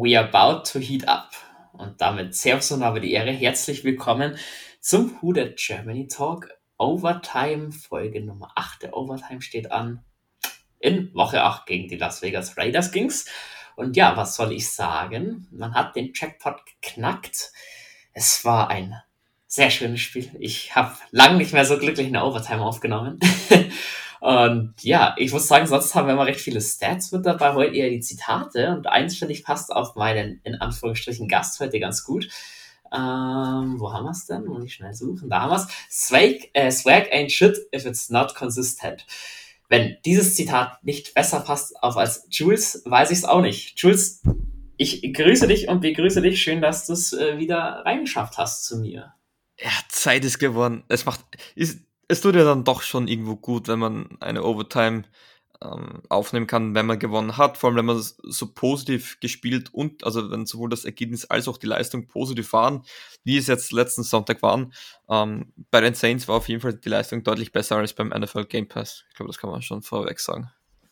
We are about to heat up. Und damit Servus und habe die Ehre. Herzlich willkommen zum Who Dat Germany Talk Overtime, Folge Nummer 8. Der Overtime steht an. In Woche 8 gegen die Las Vegas Raiders ging's. Und ja, was soll ich sagen? Man hat den Jackpot geknackt. Es war ein sehr schönes Spiel. Ich habe lange nicht mehr so glücklich eine Overtime aufgenommen. Und ja, ich muss sagen, sonst haben wir immer recht viele Stats mit dabei, heute eher die Zitate. Und eins, finde ich, passt auf meinen, in Anführungsstrichen, Gast heute ganz gut. Wo haben wir es denn? Muss ich schnell suchen. Da haben wir es. Swag ain't shit if it's not consistent. Wenn dieses Zitat nicht besser passt auf als Jules, weiß ich es auch nicht. Jules, ich grüße dich und begrüße dich. Schön, dass du es wieder reingeschafft hast zu mir. Ja, Zeit ist geworden. Es tut ja dann doch schon irgendwo gut, wenn man eine Overtime aufnehmen kann, wenn man gewonnen hat. Vor allem, wenn man so positiv gespielt und, also wenn sowohl das Ergebnis als auch die Leistung positiv waren, wie es jetzt letzten Sonntag waren. Bei den Saints war auf jeden Fall die Leistung deutlich besser als beim NFL Game Pass. Ich glaube, das kann man schon vorweg sagen.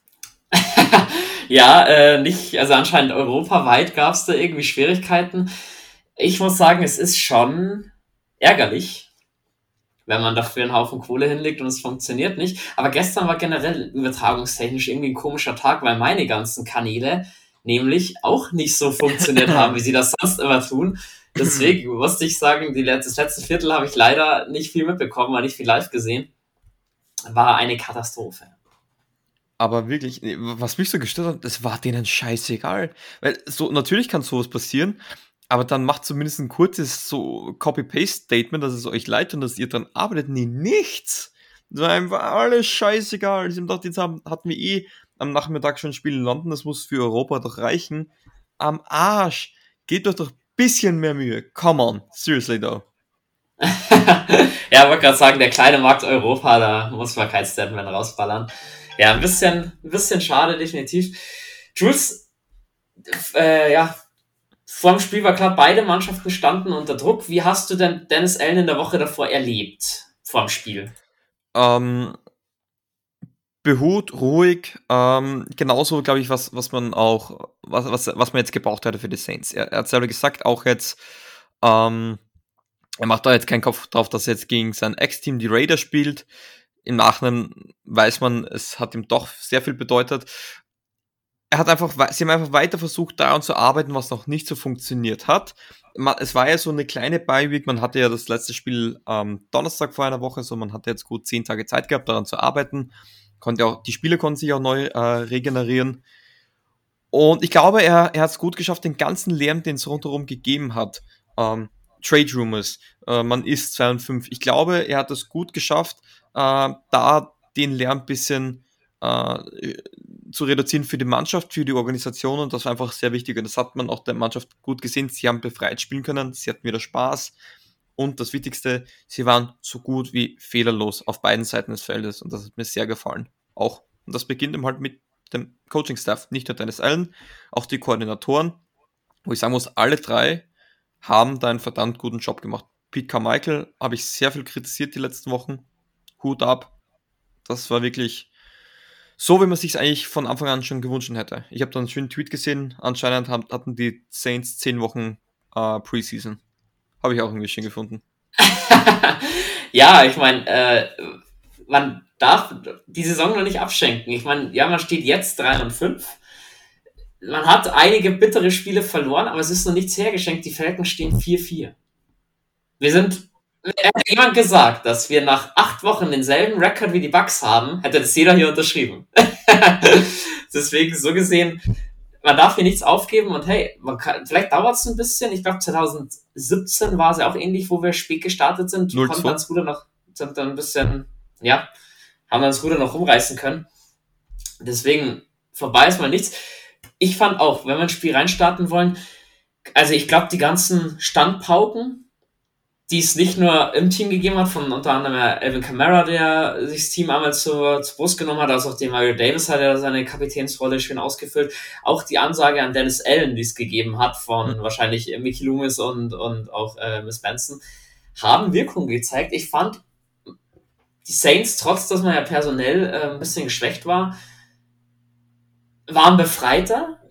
Ja, nicht, also anscheinend europaweit gab es da irgendwie Schwierigkeiten. Ich muss sagen, es ist schon ärgerlich, wenn man dafür einen Haufen Kohle hinlegt und es funktioniert nicht. Aber gestern war generell übertragungstechnisch irgendwie ein komischer Tag, weil meine ganzen Kanäle nämlich auch nicht so funktioniert haben, wie sie das sonst immer tun. Deswegen musste ich sagen, das letzte Viertel habe ich leider nicht viel mitbekommen, weil nicht viel live gesehen. War eine Katastrophe. Aber wirklich, was mich so gestört hat, das war denen scheißegal. Weil so, natürlich kann sowas passieren, aber dann macht zumindest ein kurzes so Copy-Paste-Statement, dass es euch leid und dass ihr dran arbeitet. Nee, nichts. Das war einfach alles scheißegal. Ich dachte, jetzt hatten wir am Nachmittag schon ein Spiel in London, das muss für Europa doch reichen. Am Arsch. Gebt euch doch ein bisschen mehr Mühe. Come on. Seriously though. Ja, wollte gerade sagen, der kleine Markt Europa, da muss man kein Statement rausballern. Ja, ein bisschen schade, definitiv. Jules, ja, vor dem Spiel war klar, beide Mannschaften standen unter Druck. Wie hast du denn Dennis Allen in der Woche davor erlebt, vor dem Spiel? Behuht, ruhig, genauso, glaube ich, was man jetzt gebraucht hatte für die Saints. Er hat selber gesagt, auch jetzt, er macht da jetzt keinen Kopf drauf, dass er jetzt gegen sein Ex-Team, die Raiders, spielt. Im Nachhinein weiß man, es hat ihm doch sehr viel bedeutet. Sie haben einfach weiter versucht, daran zu arbeiten, was noch nicht so funktioniert hat. Es war ja so eine kleine Bye-Week, man hatte ja das letzte Spiel Donnerstag vor einer Woche, so man hatte jetzt gut 10 Tage Zeit gehabt, daran zu arbeiten. Die Spieler konnten sich auch neu regenerieren. Und ich glaube, er hat es gut geschafft, den ganzen Lärm, den es rundherum gegeben hat. Trade Rumors, man ist 2-5. Ich glaube, er hat es gut geschafft, da den Lärm ein bisschen zu reduzieren für die Mannschaft, für die Organisation, und das war einfach sehr wichtig und das hat man auch der Mannschaft gut gesehen. Sie haben befreit spielen können, sie hatten wieder Spaß und das Wichtigste, sie waren so gut wie fehlerlos auf beiden Seiten des Feldes und das hat mir sehr gefallen. Auch, und das beginnt eben halt mit dem Coaching-Staff, nicht nur Dennis Allen, auch die Koordinatoren, wo ich sagen muss, alle drei haben da einen verdammt guten Job gemacht. Pete Carmichael habe ich sehr viel kritisiert die letzten Wochen. Hut ab. Das war wirklich so, wie man sich es eigentlich von Anfang an schon gewünscht hätte. Ich habe da einen schönen Tweet gesehen. Anscheinend hatten die Saints 10 Wochen Preseason. Habe ich auch irgendwie schön gefunden. Ja, ich meine, man darf die Saison noch nicht abschenken. Ich meine, ja, man steht jetzt 3-5. Man hat einige bittere Spiele verloren, aber es ist noch nichts hergeschenkt. Die Falcons stehen 4-4. Hätte jemand gesagt, dass wir nach 8 Wochen denselben Rekord wie die Bucks haben, hätte das jeder hier unterschrieben. Deswegen, so gesehen, man darf hier nichts aufgeben und hey, vielleicht dauert es ein bisschen. Ich glaube, 2017 war es ja auch ähnlich, wo wir spät gestartet sind. Konnten dann das Ruder noch, sind dann ein bisschen, ja, haben dann das Ruder noch rumreißen können. Deswegen, vorbei ist mal nichts. Ich fand auch, wenn wir ein Spiel reinstarten wollen, also ich glaube, die ganzen Standpauken, die es nicht nur im Team gegeben hat, von unter anderem Alvin Kamara, der sich das Team einmal zur Brust genommen hat, als auch den Mario Davis hat er seine Kapitänsrolle schön ausgefüllt. Auch die Ansage an Dennis Allen, die es gegeben hat, von wahrscheinlich Mickey Loomis und auch Miss Benson, haben Wirkung gezeigt. Ich fand, die Saints, trotz dass man ja personell ein bisschen geschwächt war, waren befreiter.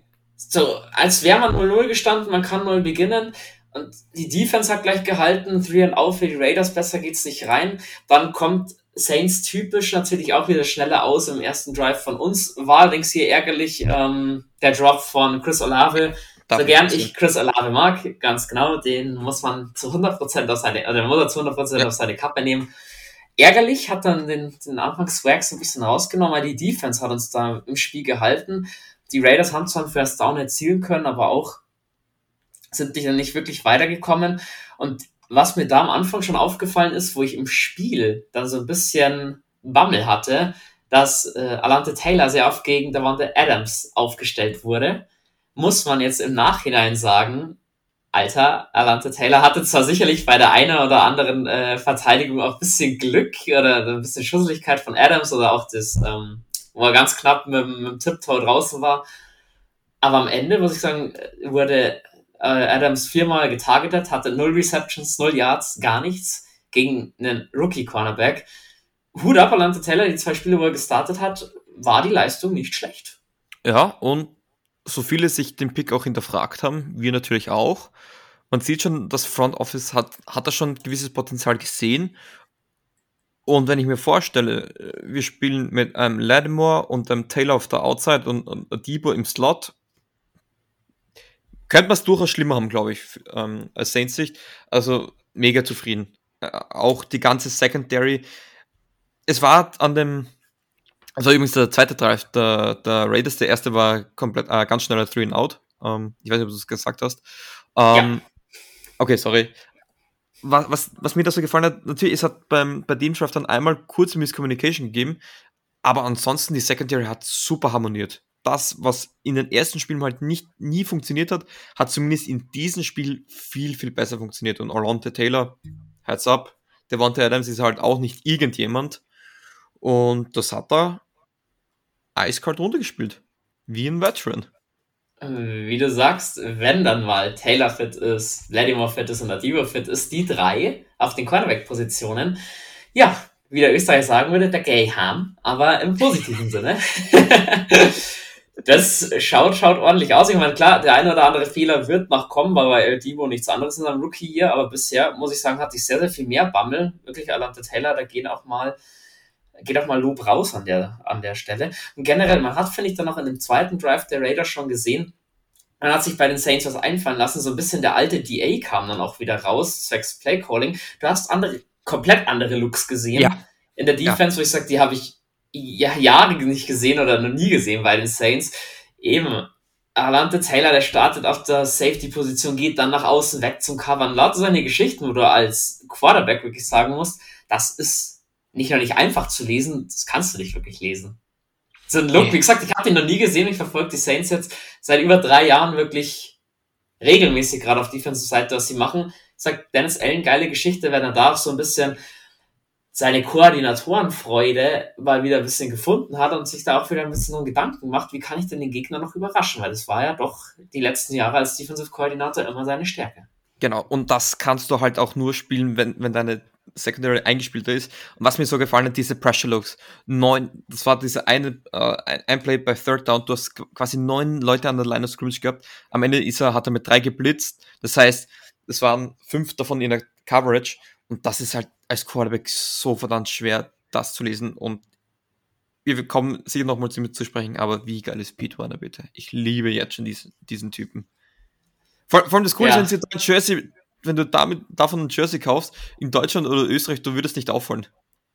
so, als wäre man 0-0 gestanden, man kann neu beginnen. Und die Defense hat gleich gehalten, 3-and-out für die Raiders, besser geht's nicht rein. Dann kommt Saints typisch natürlich auch wieder schneller aus im ersten Drive von uns. War allerdings hier ärgerlich der Drop von Chris Olave. So gern ich Chris Olave mag, ganz genau, den muss man zu 100% auf seine, also muss er zu 100% auf seine Kappe nehmen. Ärgerlich, hat dann den Anfangs-Swag so ein bisschen rausgenommen, weil die Defense hat uns da im Spiel gehalten. Die Raiders haben zwar einen First Down erzielen können, aber auch sind die dann nicht wirklich weitergekommen. Und was mir da am Anfang schon aufgefallen ist, wo ich im Spiel dann so ein bisschen Bammel hatte, dass Alante Taylor sehr oft gegen Davante Adams aufgestellt wurde, muss man jetzt im Nachhinein sagen, Alter, Alante Taylor hatte zwar sicherlich bei der einen oder anderen Verteidigung auch ein bisschen Glück oder ein bisschen Schusseligkeit von Adams oder auch das, wo er ganz knapp mit dem Tiptoe draußen war, aber am Ende, muss ich sagen, wurde Adams 4-mal getargetet, hatte 0 Receptions, 0 Yards, gar nichts gegen einen Rookie-Cornerback. Hut ab, Alante Taylor, die 2 Spiele, wo er gestartet hat, war die Leistung nicht schlecht. Ja, und so viele sich den Pick auch hinterfragt haben, wir natürlich auch. Man sieht schon, das Front Office hat da schon ein gewisses Potenzial gesehen. Und wenn ich mir vorstelle, wir spielen mit einem Lattimore und einem Taylor auf der Outside und Debo im Slot, könnte man es durchaus schlimmer haben, glaube ich, als Saints-Sicht. Also mega zufrieden. Auch die ganze Secondary. Es war an dem, also übrigens der zweite Drive der Raiders, der erste war komplett ganz schneller 3-and-out. Ich weiß nicht, ob du es gesagt hast. Ja. Okay, sorry. Was mir da so gefallen hat, natürlich, es hat bei dem Draft dann einmal kurze Miscommunication gegeben, aber ansonsten die Secondary hat super harmoniert. Das, was in den ersten Spielen halt nie funktioniert hat, hat zumindest in diesem Spiel viel, viel besser funktioniert. Und Alante Taylor, heads up, Davante Adams ist halt auch nicht irgendjemand. Und das hat er eiskalt runtergespielt. Wie ein Veteran. Wie du sagst, wenn dann mal Taylor fit ist, Lattimore fit ist und Debo fit ist, die 3 auf den Cornerback-Positionen, ja, wie der Österreicher sagen würde, der Gayham, aber im positiven Sinne. Das schaut ordentlich aus. Ich meine, klar, der eine oder andere Fehler wird noch kommen, weil bei Debo nichts anderes in seinem Rookie hier, aber bisher, muss ich sagen, hatte ich sehr, sehr viel mehr Bammel. Wirklich, Alante Taylor, da geht auch mal Lob raus an der Stelle. Und generell, man hat, finde ich, dann noch in dem zweiten Drive der Raiders schon gesehen, man hat sich bei den Saints was einfallen lassen, so ein bisschen der alte DA kam dann auch wieder raus, zwecks Playcalling. Du hast komplett andere Looks gesehen in der Defense, wo ich sage, die habe ich Jahre nicht gesehen oder noch nie gesehen bei den Saints. Eben, Alante Taylor, der startet auf der Safety-Position, geht dann nach außen weg zum Covern. Lauter seine Geschichten, wo du als Quarterback wirklich sagen musst, das ist nicht nur nicht einfach zu lesen, das kannst du nicht wirklich lesen. So ein Look, wie gesagt, ich habe den noch nie gesehen, ich verfolge die Saints jetzt seit über 3 Jahren wirklich regelmäßig, gerade auf Defensive-Seite, was sie machen. Ich sag, Dennis Allen, geile Geschichte, wenn er da so ein bisschen seine Koordinatorenfreude mal wieder ein bisschen gefunden hat und sich da auch wieder ein bisschen so Gedanken macht, wie kann ich denn den Gegner noch überraschen, weil das war ja doch die letzten Jahre als Defensive-Koordinator immer seine Stärke. Genau, und das kannst du halt auch nur spielen, wenn deine Secondary eingespielter ist. Und was mir so gefallen hat, diese Pressure Looks. Das war diese ein Play bei Third Down, du hast quasi 9 Leute an der Line of Scrimmage gehabt. Am Ende hat er mit 3 geblitzt. Das heißt, es waren 5 davon in der Coverage. Und das ist halt als Quarterback so verdammt schwer, das zu lesen. Und wir kommen sicher nochmal zu sprechen, aber wie geil ist Pete Werner, bitte? Ich liebe jetzt schon diesen Typen. Vor allem das Coole ist, wenn du davon ein Jersey kaufst, in Deutschland oder Österreich, du würdest nicht auffallen.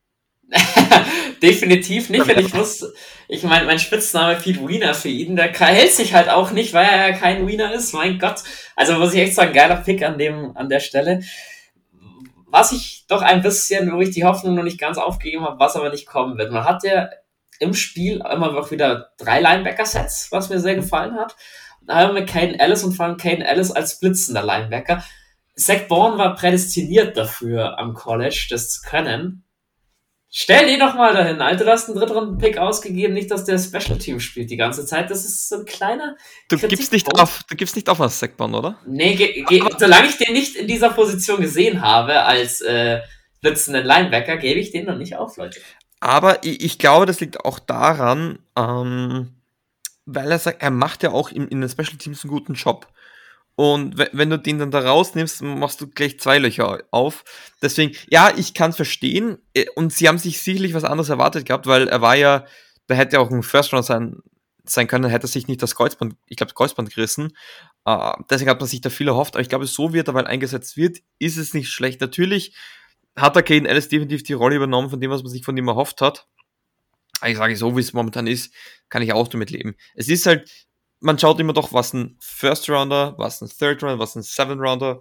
Definitiv nicht, wenn ich wusste, ich meine, mein Spitzname Pete Wiener für ihn, der hält sich halt auch nicht, weil er ja kein Wiener ist, mein Gott. Also muss ich echt sagen, geiler Pick an der Stelle. Was ich doch ein bisschen, wo ich die Hoffnung noch nicht ganz aufgegeben habe, was aber nicht kommen wird. Man hat ja im Spiel immer auch wieder 3 Linebacker-Sets, was mir sehr gefallen hat. Da haben wir Caden Ellis und vor allem Caden Ellis als blitzender Linebacker. Zach Bourne war prädestiniert dafür am College, das zu können. Stell den doch mal dahin, Alter, du hast einen Drittrunden-Pick ausgegeben, nicht, dass der Special Team spielt die ganze Zeit. Das ist so ein kleiner Du gibst nicht auf als Zach Bourne, oder? Nee, solange ich den nicht in dieser Position gesehen habe, als blitzenden Linebacker, gebe ich den noch nicht auf, Leute. Aber ich glaube, das liegt auch daran, weil er sagt, er macht ja auch in den Special Teams einen guten Job. Und wenn du den dann da rausnimmst, machst du gleich 2 Löcher auf. Deswegen, ja, ich kann es verstehen. Und sie haben sich sicherlich was anderes erwartet gehabt, weil er war ja, da hätte auch ein First Round sein können, hätte er sich nicht das Kreuzband, ich glaube, das Kreuzband gerissen. Deswegen hat man sich da viel erhofft. Aber ich glaube, so wie er dabei eingesetzt wird, ist es nicht schlecht. Natürlich hat der Caden Ellis definitiv die Rolle übernommen von dem, was man sich von ihm erhofft hat. Aber ich sage, so wie es momentan ist, kann ich auch damit leben. Es ist halt, man schaut immer doch, was ein First Rounder, was ein Third Rounder, was ein Seventh Rounder.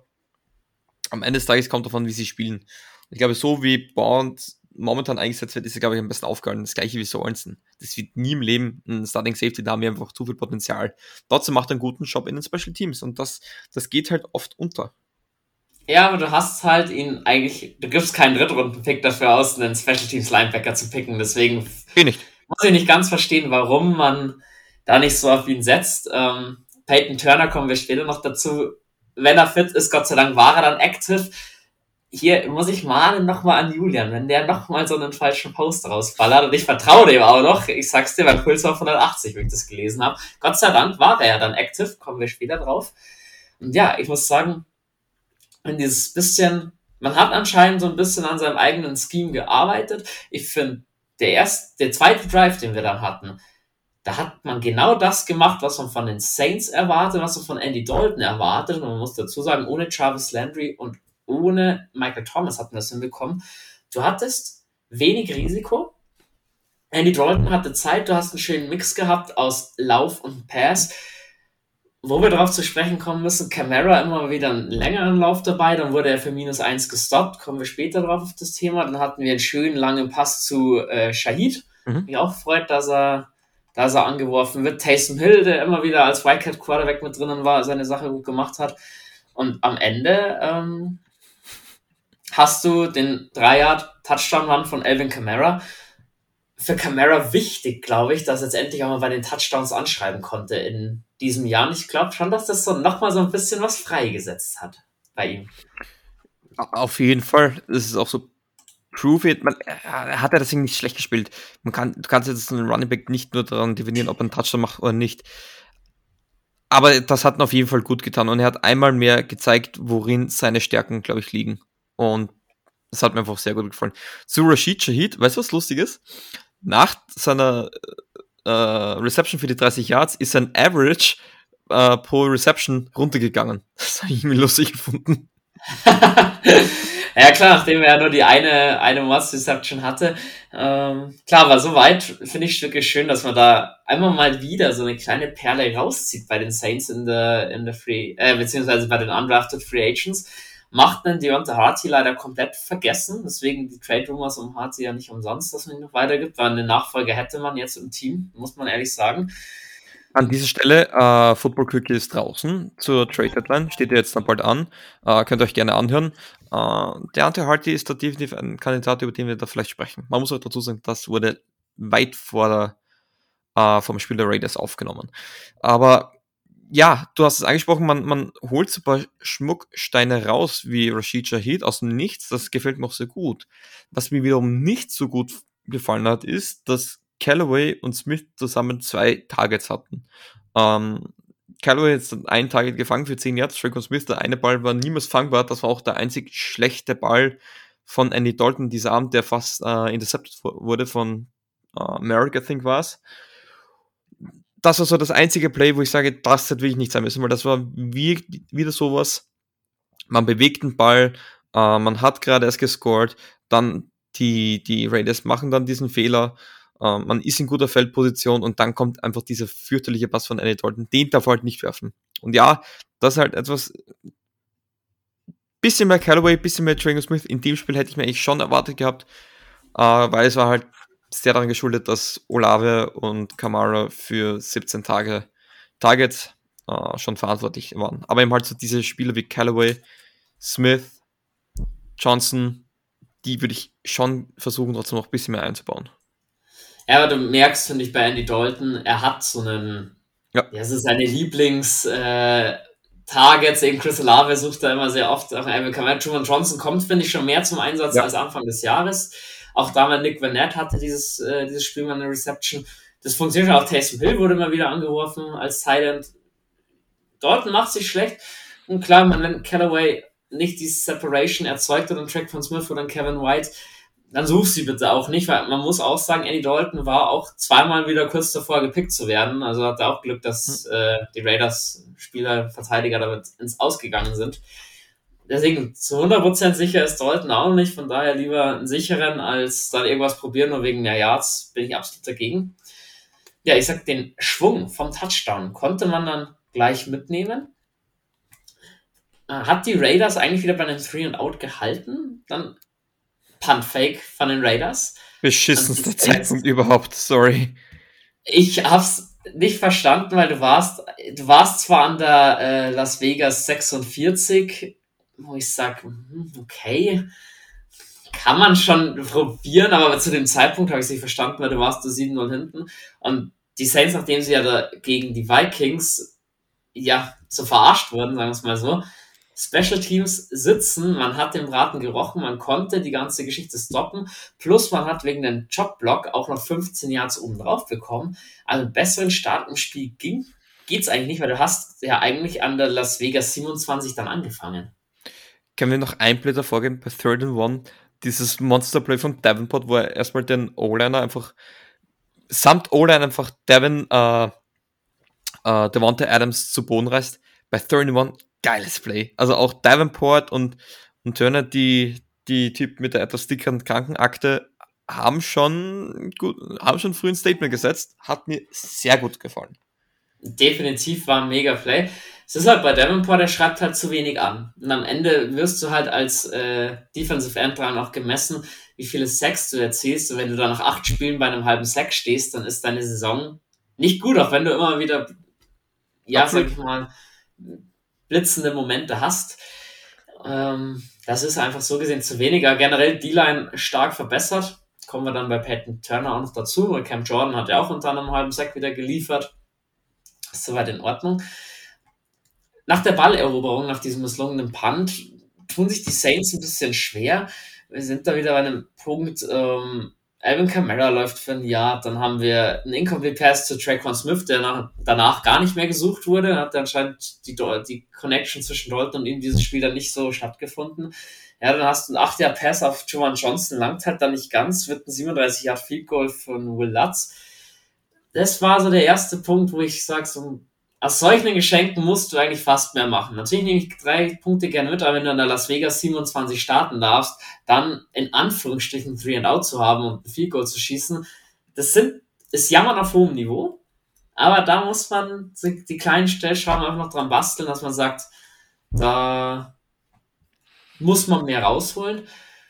Am Ende des Tages kommt davon, wie sie spielen. Ich glaube, so wie Bond momentan eingesetzt wird, ist er, glaube ich, am besten aufgehalten. Das gleiche wie Sorensen. Das wird nie im Leben ein Starting Safety, da haben wir einfach zu viel Potenzial. Trotzdem macht er einen guten Job in den Special Teams und das geht halt oft unter. Ja, aber du hast halt ihn eigentlich, du gibst keinen Drittrunden-Pick dafür aus, einen Special Teams Linebacker zu picken. Deswegen Nicht. muss ich nicht ganz verstehen, warum man da nicht so auf ihn setzt. Peyton Turner kommen wir später noch dazu. Wenn er fit ist, Gott sei Dank war er dann active. Hier muss ich mahnen nochmal an Julian, wenn der nochmal so einen falschen Post rausballert und ich vertraue dem auch noch. Ich sag's dir, mein Puls war auf 180, wenn ich das gelesen habe. Gott sei Dank war er ja dann active, kommen wir später drauf. Und ja, ich muss sagen, in dieses bisschen, man hat anscheinend so ein bisschen an seinem eigenen Scheme gearbeitet. Ich finde, der zweite Drive, den wir dann hatten, da hat man genau das gemacht, was man von den Saints erwartet, was man von Andy Dalton erwartet. Und man muss dazu sagen, ohne Jarvis Landry und ohne Michael Thomas hat man das hinbekommen. Du hattest wenig Risiko. Andy Dalton hatte Zeit, du hast einen schönen Mix gehabt aus Lauf und Pass. Wo wir darauf zu sprechen kommen müssen, Kamara immer wieder einen längeren Lauf dabei, dann wurde er für -1 gestoppt, kommen wir später drauf auf das Thema. Dann hatten wir einen schönen langen Pass zu Shahid. Mich auch freut, dass er angeworfen wird. Taysom Hill, der immer wieder als Wildcat Quarterback mit drinnen war, seine Sache gut gemacht hat. Und am Ende hast du den 3-Yard-Touchdown-Run von Alvin Kamara. Für Kamara wichtig, glaube ich, dass er jetzt endlich auch mal bei den Touchdowns anschreiben konnte in diesem Jahr. Und ich glaube schon, dass das so nochmal so ein bisschen was freigesetzt hat bei ihm. Auf jeden Fall. Das ist auch so Prove it. Hat er das Ding nicht schlecht gespielt. Du kannst jetzt einen Running Back nicht nur daran definieren, ob er einen Touchdown macht oder nicht. Aber das hat ihn auf jeden Fall gut getan. Und er hat einmal mehr gezeigt, worin seine Stärken, glaube ich, liegen. Und das hat mir einfach sehr gut gefallen. Zu Rashid Shaheed, weißt du, was lustig ist? Nach seiner Reception für die 30 Yards ist sein Average pro Reception runtergegangen. Das habe ich mir lustig gefunden. Ja klar, nachdem er ja nur die eine Must-Reception hatte. Klar, aber soweit finde ich wirklich schön, dass man da einmal mal wieder so eine kleine Perle rauszieht bei den Saints in der beziehungsweise bei den undrafted Free Agents. Macht einen Deontay Harty leider komplett vergessen, deswegen die Trade Rumors um Harty ja nicht umsonst, dass man ihn noch weitergibt, weil eine Nachfolge hätte man jetzt im Team, muss man ehrlich sagen. An dieser Stelle, Football Quickie ist draußen zur Trade Deadline, steht ja jetzt dann bald an, könnt ihr euch gerne anhören. Deontay Harty ist da definitiv ein Kandidat, über den wir da vielleicht sprechen. Man muss auch dazu sagen, das wurde weit vor vom Spiel der Raiders aufgenommen. Aber ja, du hast es angesprochen, man holt so ein paar Schmucksteine raus, wie Rashid Shaheed aus dem Nichts, das gefällt mir auch sehr gut. Was mir wiederum nicht so gut gefallen hat, ist, dass Callaway und Smith zusammen 2 Targets hatten. Callaway hat ein Target gefangen für 10 Yards, Draco Smith, der eine Ball war niemals fangbar, das war auch der einzig schlechte Ball von Andy Dalton dieser Abend, der fast intercepted wurde von Merrick, I think war es. Das war so das einzige Play, wo ich sage, das hätte wirklich nicht sein müssen, weil das war wieder sowas, man bewegt den Ball, man hat gerade erst gescored, dann die Raiders machen dann diesen Fehler, man ist in guter Feldposition und dann kommt einfach dieser fürchterliche Pass von Andy Dalton, den darf er halt nicht werfen. Und ja, das ist halt etwas, bisschen mehr Callaway, bisschen mehr Draco Smith, in dem Spiel hätte ich mir eigentlich schon erwartet gehabt, weil es war halt sehr daran geschuldet, dass Olave und Kamara für 17 Targets schon verantwortlich waren. Aber eben halt so diese Spieler wie Callaway, Smith, Johnson, die würde ich schon versuchen, trotzdem noch ein bisschen mehr einzubauen. Ja, aber du merkst, finde ich, bei Andy Dalton, er hat so einen, das ist seine Lieblings-Targets, eben Chris Olave sucht da immer sehr oft, auch Kamara, Truman Johnson kommt, finde ich, schon mehr zum Einsatz als Anfang des Jahres. Auch damals Nick Vanette hatte dieses Spiel mal eine Reception. Das funktioniert schon. Auch Taysom Hill wurde mal wieder angeworfen als Tight End. Dalton macht sich schlecht. Und klar, wenn Callaway nicht die Separation erzeugt oder ein Track von Smith oder ein Kevin White, dann such sie bitte auch nicht, weil man muss auch sagen, Andy Dalton war auch zweimal wieder kurz davor gepickt zu werden. Also hatte auch Glück, dass die Raiders-Spieler, Verteidiger damit ins Ausgegangen sind. Deswegen zu 100% sicher ist Dalton auch nicht. Von daher lieber einen sicheren, als dann irgendwas probieren, nur wegen der Yards bin ich absolut dagegen. Ja, ich sag, den Schwung vom Touchdown konnte man dann gleich mitnehmen. Hat die Raiders eigentlich wieder bei einem 3-and-Out gehalten? Dann Punt-Fake von den Raiders. Beschissenster Zeitpunkt überhaupt, sorry. Ich hab's nicht verstanden, weil du warst zwar an der Las Vegas 46, wo ich sag, okay, kann man schon probieren, aber zu dem Zeitpunkt habe ich es nicht verstanden, weil du warst da 7-0 hinten. Und die Saints, nachdem sie ja da gegen die Vikings so verarscht wurden, sagen wir es mal so, Special Teams sitzen, man hat den Braten gerochen, man konnte die ganze Geschichte stoppen, plus man hat wegen dem Jobblock auch noch 15 Yards oben drauf bekommen. Also einen besseren Start im Spiel geht's eigentlich nicht, weil du hast ja eigentlich an der Las Vegas 27 dann angefangen. Können wir noch ein Play davor geben bei 3rd and 1? Dieses Monsterplay von Davenport, wo er erstmal den O-Liner einfach samt O-Line einfach Devontae Adams zu Boden reißt. Bei 3rd and 1 geiles Play. Also auch Davenport und Turner, die Typen mit der etwas dickeren Krankenakte, haben schon früh ein Statement gesetzt. Hat mir sehr gut gefallen. Definitiv war ein mega Play. Es ist halt bei Davenport, der schreibt halt zu wenig an. Und am Ende wirst du halt als Defensive End dran auch gemessen, wie viele Sacks du erzielst. Und wenn du da nach 8 Spielen bei einem halben Sack stehst, dann ist deine Saison nicht gut, auch wenn du immer wieder, sag ich mal, blitzende Momente hast. Das ist einfach so gesehen zu wenig. Aber generell D-Line stark verbessert. Kommen wir dann bei Peyton Turner auch noch dazu, weil Cam Jordan hat ja auch unter einem halben Sack wieder geliefert. Ist soweit in Ordnung. Nach der Balleroberung, nach diesem misslungenen Punt, tun sich die Saints ein bisschen schwer. Wir sind da wieder bei einem Punkt, Alvin Kamara läuft für ein Jahr, dann haben wir einen Incomplete Pass zu Traquan Smith, der danach gar nicht mehr gesucht wurde. Hat anscheinend die Connection zwischen Dalton und ihm dieses Spiel dann nicht so stattgefunden. Ja, dann hast du einen 8-Yard-Pass auf Juwan Johnson, langt halt dann nicht ganz, wird ein 37-Yard-Field-Goal von Will Lutz. Das war so der erste Punkt, wo ich sage, so, aus solchen Geschenken musst du eigentlich fast mehr machen. Natürlich nehme ich 3 Punkte gerne mit, aber wenn du in der Las Vegas 27 starten darfst, dann in Anführungsstrichen 3-and-Out zu haben und ein Field Goal zu schießen, ist Jammern auf hohem Niveau, aber da muss man die kleinen Stellschrauben einfach noch dran basteln, dass man sagt, da muss man mehr rausholen.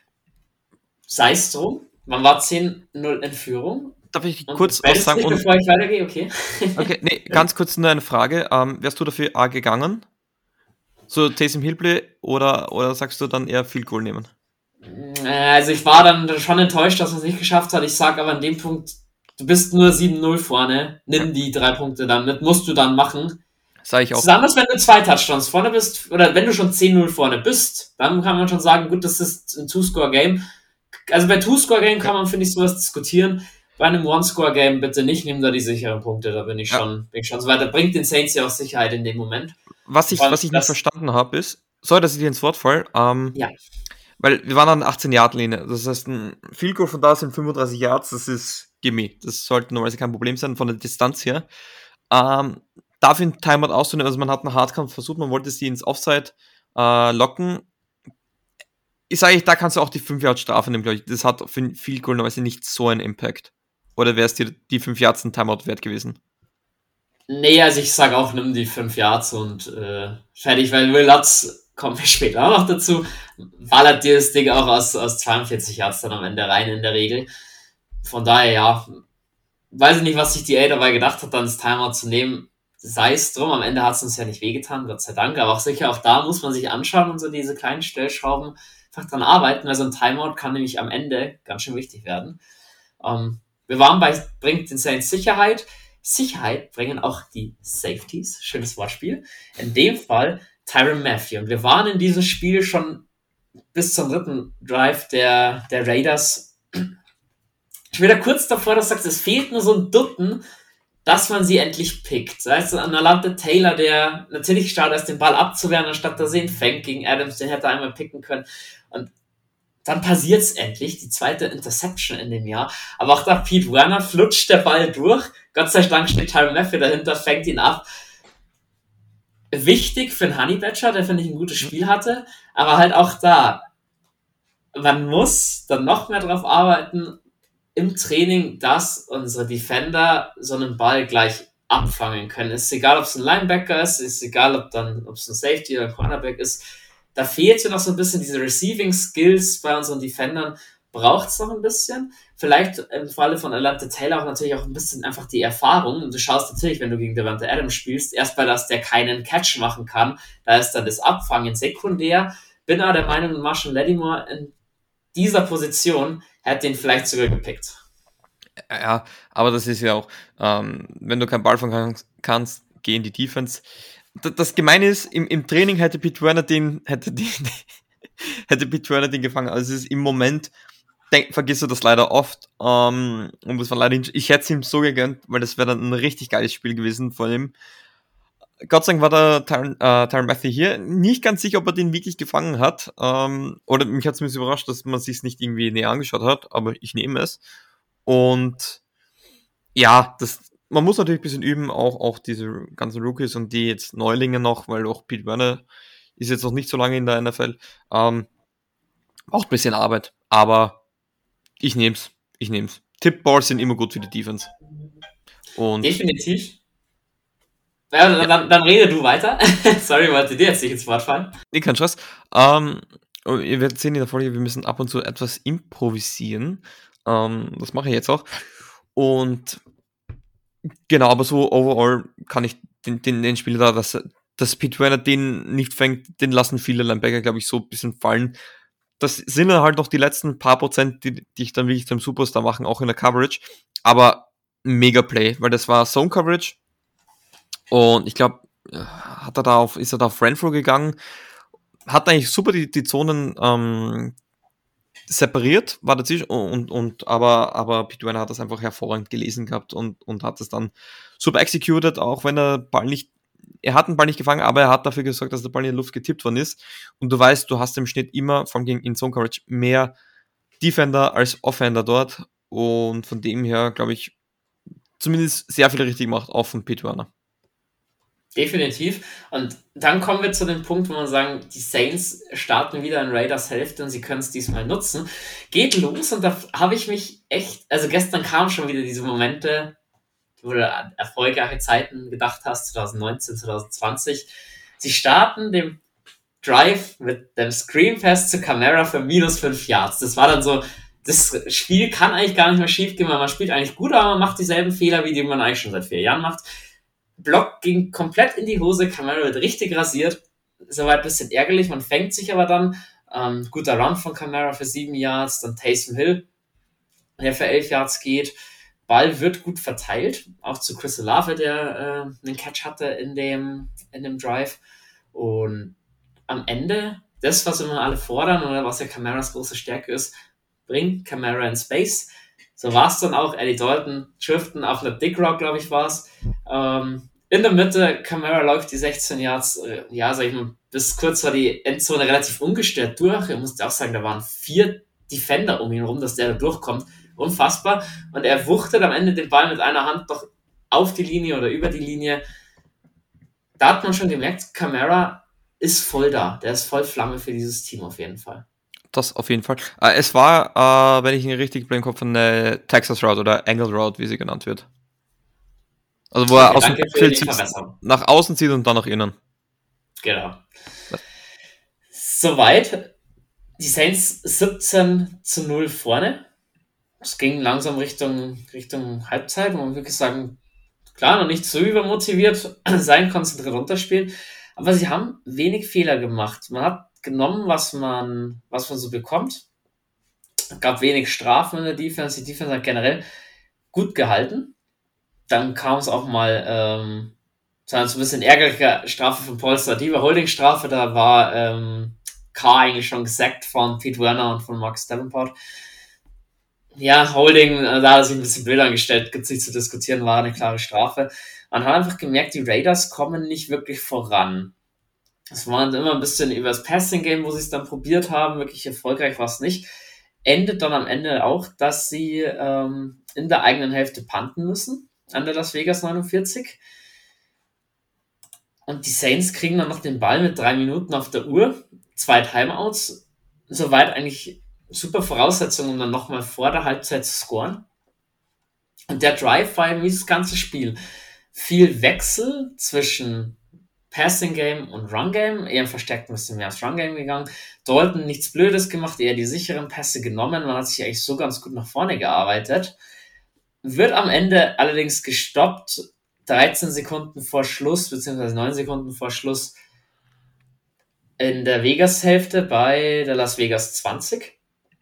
Sei es drum, man war 10-0 in Führung. Darf ich kurz was sagen? Nicht, bevor ich weitergehe, okay. Okay, nee, ganz kurz nur eine Frage. Wärst du dafür A gegangen? So Taysom Hill Play oder sagst du dann eher Field Goal nehmen? Also ich war dann schon enttäuscht, dass man es nicht geschafft hat. Ich sag aber an dem Punkt, du bist nur 7-0 vorne, nimm die 3 Punkte dann mit, musst du dann machen. Sag ich auch. Es ist anders, wenn du 2 Touchdowns vorne bist, oder wenn du schon 10-0 vorne bist, dann kann man schon sagen, gut, das ist ein Two-Score-Game. Also bei Two-Score-Game kann man, finde ich, sowas diskutieren. Bei einem One-Score-Game bitte nicht, nimm da die sicheren Punkte, da bin ich schon so weit. Da bringt den Saints ja auch Sicherheit in dem Moment. Was ich nicht verstanden habe, ist, sorry, dass ich dir ins Wort fall, weil wir waren an 18-Yard-Linie, das heißt, ein Field Goal von da sind 35 Yards, das ist Gimme, das sollte normalerweise kein Problem sein von der Distanz her. Dafür ein Timeout auszunehmen, also man hat einen Hardcount versucht, man wollte sie ins Offside locken. Ich sage, da kannst du auch die 5-Yard-Strafe nehmen, glaube ich. Das hat für ein Field Goal normalerweise nicht so einen Impact. Oder wäre es dir die 5 Yards ein Timeout wert gewesen? Nee, also ich sage auch, nimm die 5 Yards und fertig, weil Will Lutz, kommen wir später auch noch dazu, ballert dir das Ding auch aus 42 Yards dann am Ende rein in der Regel. Von daher, weiß ich nicht, was sich die A dabei gedacht hat, dann das Timeout zu nehmen. Sei es drum, am Ende hat es uns ja nicht wehgetan, Gott sei Dank, aber auch sicher, auch da muss man sich anschauen und so diese kleinen Stellschrauben einfach dran arbeiten, weil so ein Timeout kann nämlich am Ende ganz schön wichtig werden. Wir waren bringt den Saints Sicherheit. Sicherheit bringen auch die Safeties. Schönes Wortspiel. In dem Fall Tyrann Mathieu. Und wir waren in diesem Spiel schon bis zum 3. Drive der Raiders wieder kurz davor, dass du sagst, es fehlt nur so ein Dutten, dass man sie endlich pickt. Das heißt, ein Alante Taylor, der natürlich startet, erst den Ball abzuwehren, anstatt dass er ihn fängt gegen Adams, den hätte er einmal picken können. Und dann passiert es endlich, die zweite Interception in dem Jahr. Aber auch da Pete Werner flutscht der Ball durch. Gott sei Dank steht Tyrann Mathieu dahinter, fängt ihn ab. Wichtig für einen Honey Badger, der, finde ich, ein gutes Spiel hatte. Aber halt auch da, man muss dann noch mehr drauf arbeiten, im Training, dass unsere Defender so einen Ball gleich abfangen können. Ist egal, ob es ein Linebacker ist egal, ob es ein Safety oder ein Cornerback ist. Da fehlt ja noch so ein bisschen diese Receiving Skills bei unseren Defendern. Braucht es noch ein bisschen. Vielleicht im Falle von Alante Taylor auch natürlich auch ein bisschen einfach die Erfahrung. Und du schaust natürlich, wenn du gegen Davante Adams spielst, erstmal, dass der keinen Catch machen kann. Da ist dann das Abfangen sekundär. Bin aber der Meinung, Marshall Lattimore in dieser Position hätte ihn vielleicht sogar gepickt. Ja, aber das ist ja auch, wenn du keinen Ball fangen kannst, geh in die Defense. Das Gemeine ist, im Training hätte Pete Werner den gefangen. Also es ist im Moment, vergisst du das leider oft. Und das war leider, ich hätte es ihm so gegönnt, weil das wäre dann ein richtig geiles Spiel gewesen von ihm. Gott sei Dank war der Tyrann Mathieu hier. Nicht ganz sicher, ob er den wirklich gefangen hat. Oder mich hat es ein bisschen überrascht, dass man sich nicht irgendwie näher angeschaut hat, aber ich nehme es. Und ja, man muss natürlich ein bisschen üben, auch diese ganzen Rookies und die jetzt Neulinge noch, weil auch Pete Werner ist jetzt noch nicht so lange in der NFL. Braucht ein bisschen Arbeit, aber ich nehm's. Tippballs sind immer gut für die Defense. Und definitiv. Ja, dann rede du weiter. Sorry, wollte dir jetzt nicht ins Wort fallen. Nee, kein Stress. Ihr werdet sehen in der Folge, wir müssen ab und zu etwas improvisieren. Das mache ich jetzt auch. Und genau, aber so overall kann ich den Spieler da, dass Pete Werner den nicht fängt, den lassen viele Linebacker, glaube ich, so ein bisschen fallen. Das sind dann halt noch die letzten paar Prozent, die ich dann wirklich zum Superstar machen, auch in der Coverage. Aber mega Play, weil das war Zone Coverage. Und ich glaube, ist er da auf Renfro gegangen, hat eigentlich super die Zonen separiert, war dazwischen, aber Pete Werner hat das einfach hervorragend gelesen gehabt und hat es dann super executed, auch wenn er hat den Ball nicht gefangen, aber er hat dafür gesorgt, dass der Ball in die Luft getippt worden ist. Und du weißt, du hast im Schnitt immer, vor allem in Zone Coverage, mehr Defender als Offender dort. Und von dem her, glaube ich, zumindest sehr viel richtig gemacht, auch von Pete Werner. Definitiv. Und dann kommen wir zu dem Punkt, wo man sagen, die Saints starten wieder in Raiders Hälfte und sie können es diesmal nutzen. Geht los und da habe ich mich echt, also gestern kamen schon wieder diese Momente, wo du an erfolgreiche Zeiten gedacht hast, 2019, 2020. Sie starten den Drive mit dem Screen Pass zu Kamara für -5 Yards. Das war dann so, das Spiel kann eigentlich gar nicht mehr schief gehen, weil man spielt eigentlich gut, aber man macht dieselben Fehler, wie die man eigentlich schon seit 4 Jahren macht. Block ging komplett in die Hose, Kamara wird richtig rasiert. Soweit ein bisschen ärgerlich, man fängt sich aber dann. Guter Run von Kamara für 7 Yards, dann Taysom Hill, der für 11 Yards geht. Ball wird gut verteilt, auch zu Chris Olave, der einen Catch hatte in dem Drive. Und am Ende, das, was immer alle fordern oder was ja Kamaras große Stärke ist, bringt Kamara in Space. So war es dann auch. Eddie Dalton driften auf einer Dick Rock, glaube ich, war es. In der Mitte, Kamara läuft die 16 Yards, sag ich mal, bis kurz war die Endzone relativ ungestört durch. Ich musste auch sagen, da waren 4 Defender um ihn rum, dass der da durchkommt. Unfassbar. Und er wuchtet am Ende den Ball mit einer Hand doch auf die Linie oder über die Linie. Da hat man schon gemerkt, Kamara ist voll da. Der ist voll Flamme für dieses Team auf jeden Fall. Das auf jeden Fall. Es war, wenn ich ihn richtig im Kopf habe, eine Texas Route oder Angle Route, wie sie genannt wird. Also wo er aus dem Feld nach außen zieht und dann nach innen. Genau. Ja. Soweit. Die Saints 17-0 vorne. Es ging langsam Richtung Halbzeit, wo man wirklich sagen, klar, noch nicht so übermotiviert sein, konzentriert runterspielen, aber sie haben wenig Fehler gemacht. Man hat genommen, was man so bekommt. Es gab wenig Strafen in der Defense. Die Defense hat generell gut gehalten. Dann kam es auch mal so ein bisschen ärgerliche Strafe von Paul Stadiva, Holding-Strafe. Da war Carr eigentlich schon gesackt von Pete Werner und von Marcus Davenport. Ja, Holding, da hat er sich ein bisschen blöd angestellt, gibt es nicht zu diskutieren, war eine klare Strafe. Man hat einfach gemerkt, die Raiders kommen nicht wirklich voran. Es war immer ein bisschen über das Passing-Game, wo sie es dann probiert haben, wirklich erfolgreich war es nicht. Endet dann am Ende auch, dass sie in der eigenen Hälfte punten müssen, an der Las Vegas 49. Und die Saints kriegen dann noch den Ball mit 3 Minuten auf der Uhr, 2 Timeouts, soweit eigentlich super Voraussetzungen, um dann nochmal vor der Halbzeit zu scoren. Und der Drive war irgendwie das ganze Spiel. Viel Wechsel zwischen Passing Game und Run Game, eher verstärkt ein bisschen mehr aufs Run Game gegangen. Dalton nichts Blödes gemacht, eher die sicheren Pässe genommen. Man hat sich eigentlich so ganz gut nach vorne gearbeitet. Wird am Ende allerdings gestoppt, 13 Sekunden vor Schluss, beziehungsweise 9 Sekunden vor Schluss in der Vegas-Hälfte bei der Las Vegas 20.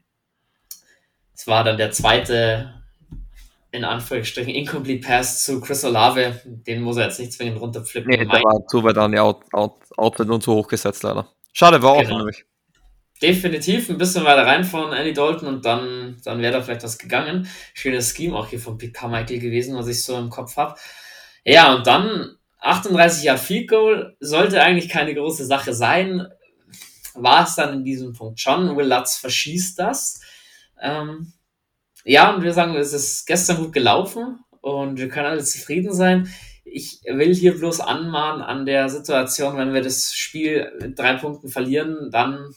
Es war dann der zweite, in Anführungsstrichen, Incomplete Pass zu Chris Olave. Den muss er jetzt nicht zwingend runterflippen. Nee, der war zu weit an die Outlet und zu hoch gesetzt, leider. Schade, war auch für Genau. mich. Definitiv ein bisschen weiter rein von Andy Dalton und dann wäre da vielleicht was gegangen. Schönes Scheme auch hier von Pete Carmichael gewesen, was ich so im Kopf habe. Ja, und dann 38 Jahre Field Goal, sollte eigentlich keine große Sache sein. War es dann in diesem Punkt schon. Will Lutz verschießt das. Ja, und wir sagen, es ist gestern gut gelaufen und wir können alle zufrieden sein. Ich will hier bloß anmahnen an der Situation, wenn wir das Spiel mit 3 Punkten verlieren, dann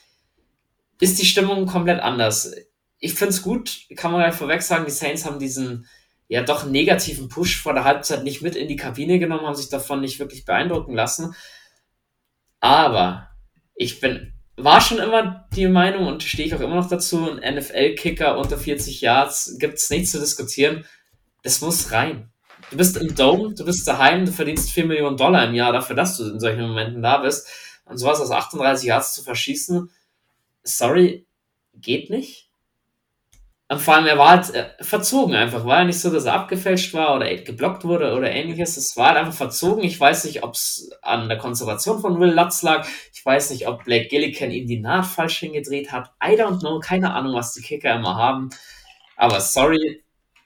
ist die Stimmung komplett anders. Ich finde es gut, kann man ja vorweg sagen, die Saints haben diesen ja doch negativen Push vor der Halbzeit nicht mit in die Kabine genommen, haben sich davon nicht wirklich beeindrucken lassen. Aber war schon immer die Meinung und stehe ich auch immer noch dazu, ein NFL-Kicker unter 40 Yards gibt es nichts zu diskutieren. Das muss rein. Du bist im Dome, du bist daheim, du verdienst $4 Millionen im Jahr dafür, dass du in solchen Momenten da bist. Und sowas aus 38 Yards zu verschießen, sorry, geht nicht. Und vor allem, er war halt verzogen einfach. War ja nicht so, dass er abgefälscht war oder geblockt wurde oder ähnliches. Es war halt einfach verzogen. Ich weiß nicht, ob es an der Konzentration von Will Lutz lag. Ich weiß nicht, ob Blake Gillican ihm die Naht falsch hingedreht hat. I don't know. Keine Ahnung, was die Kicker immer haben. Aber sorry.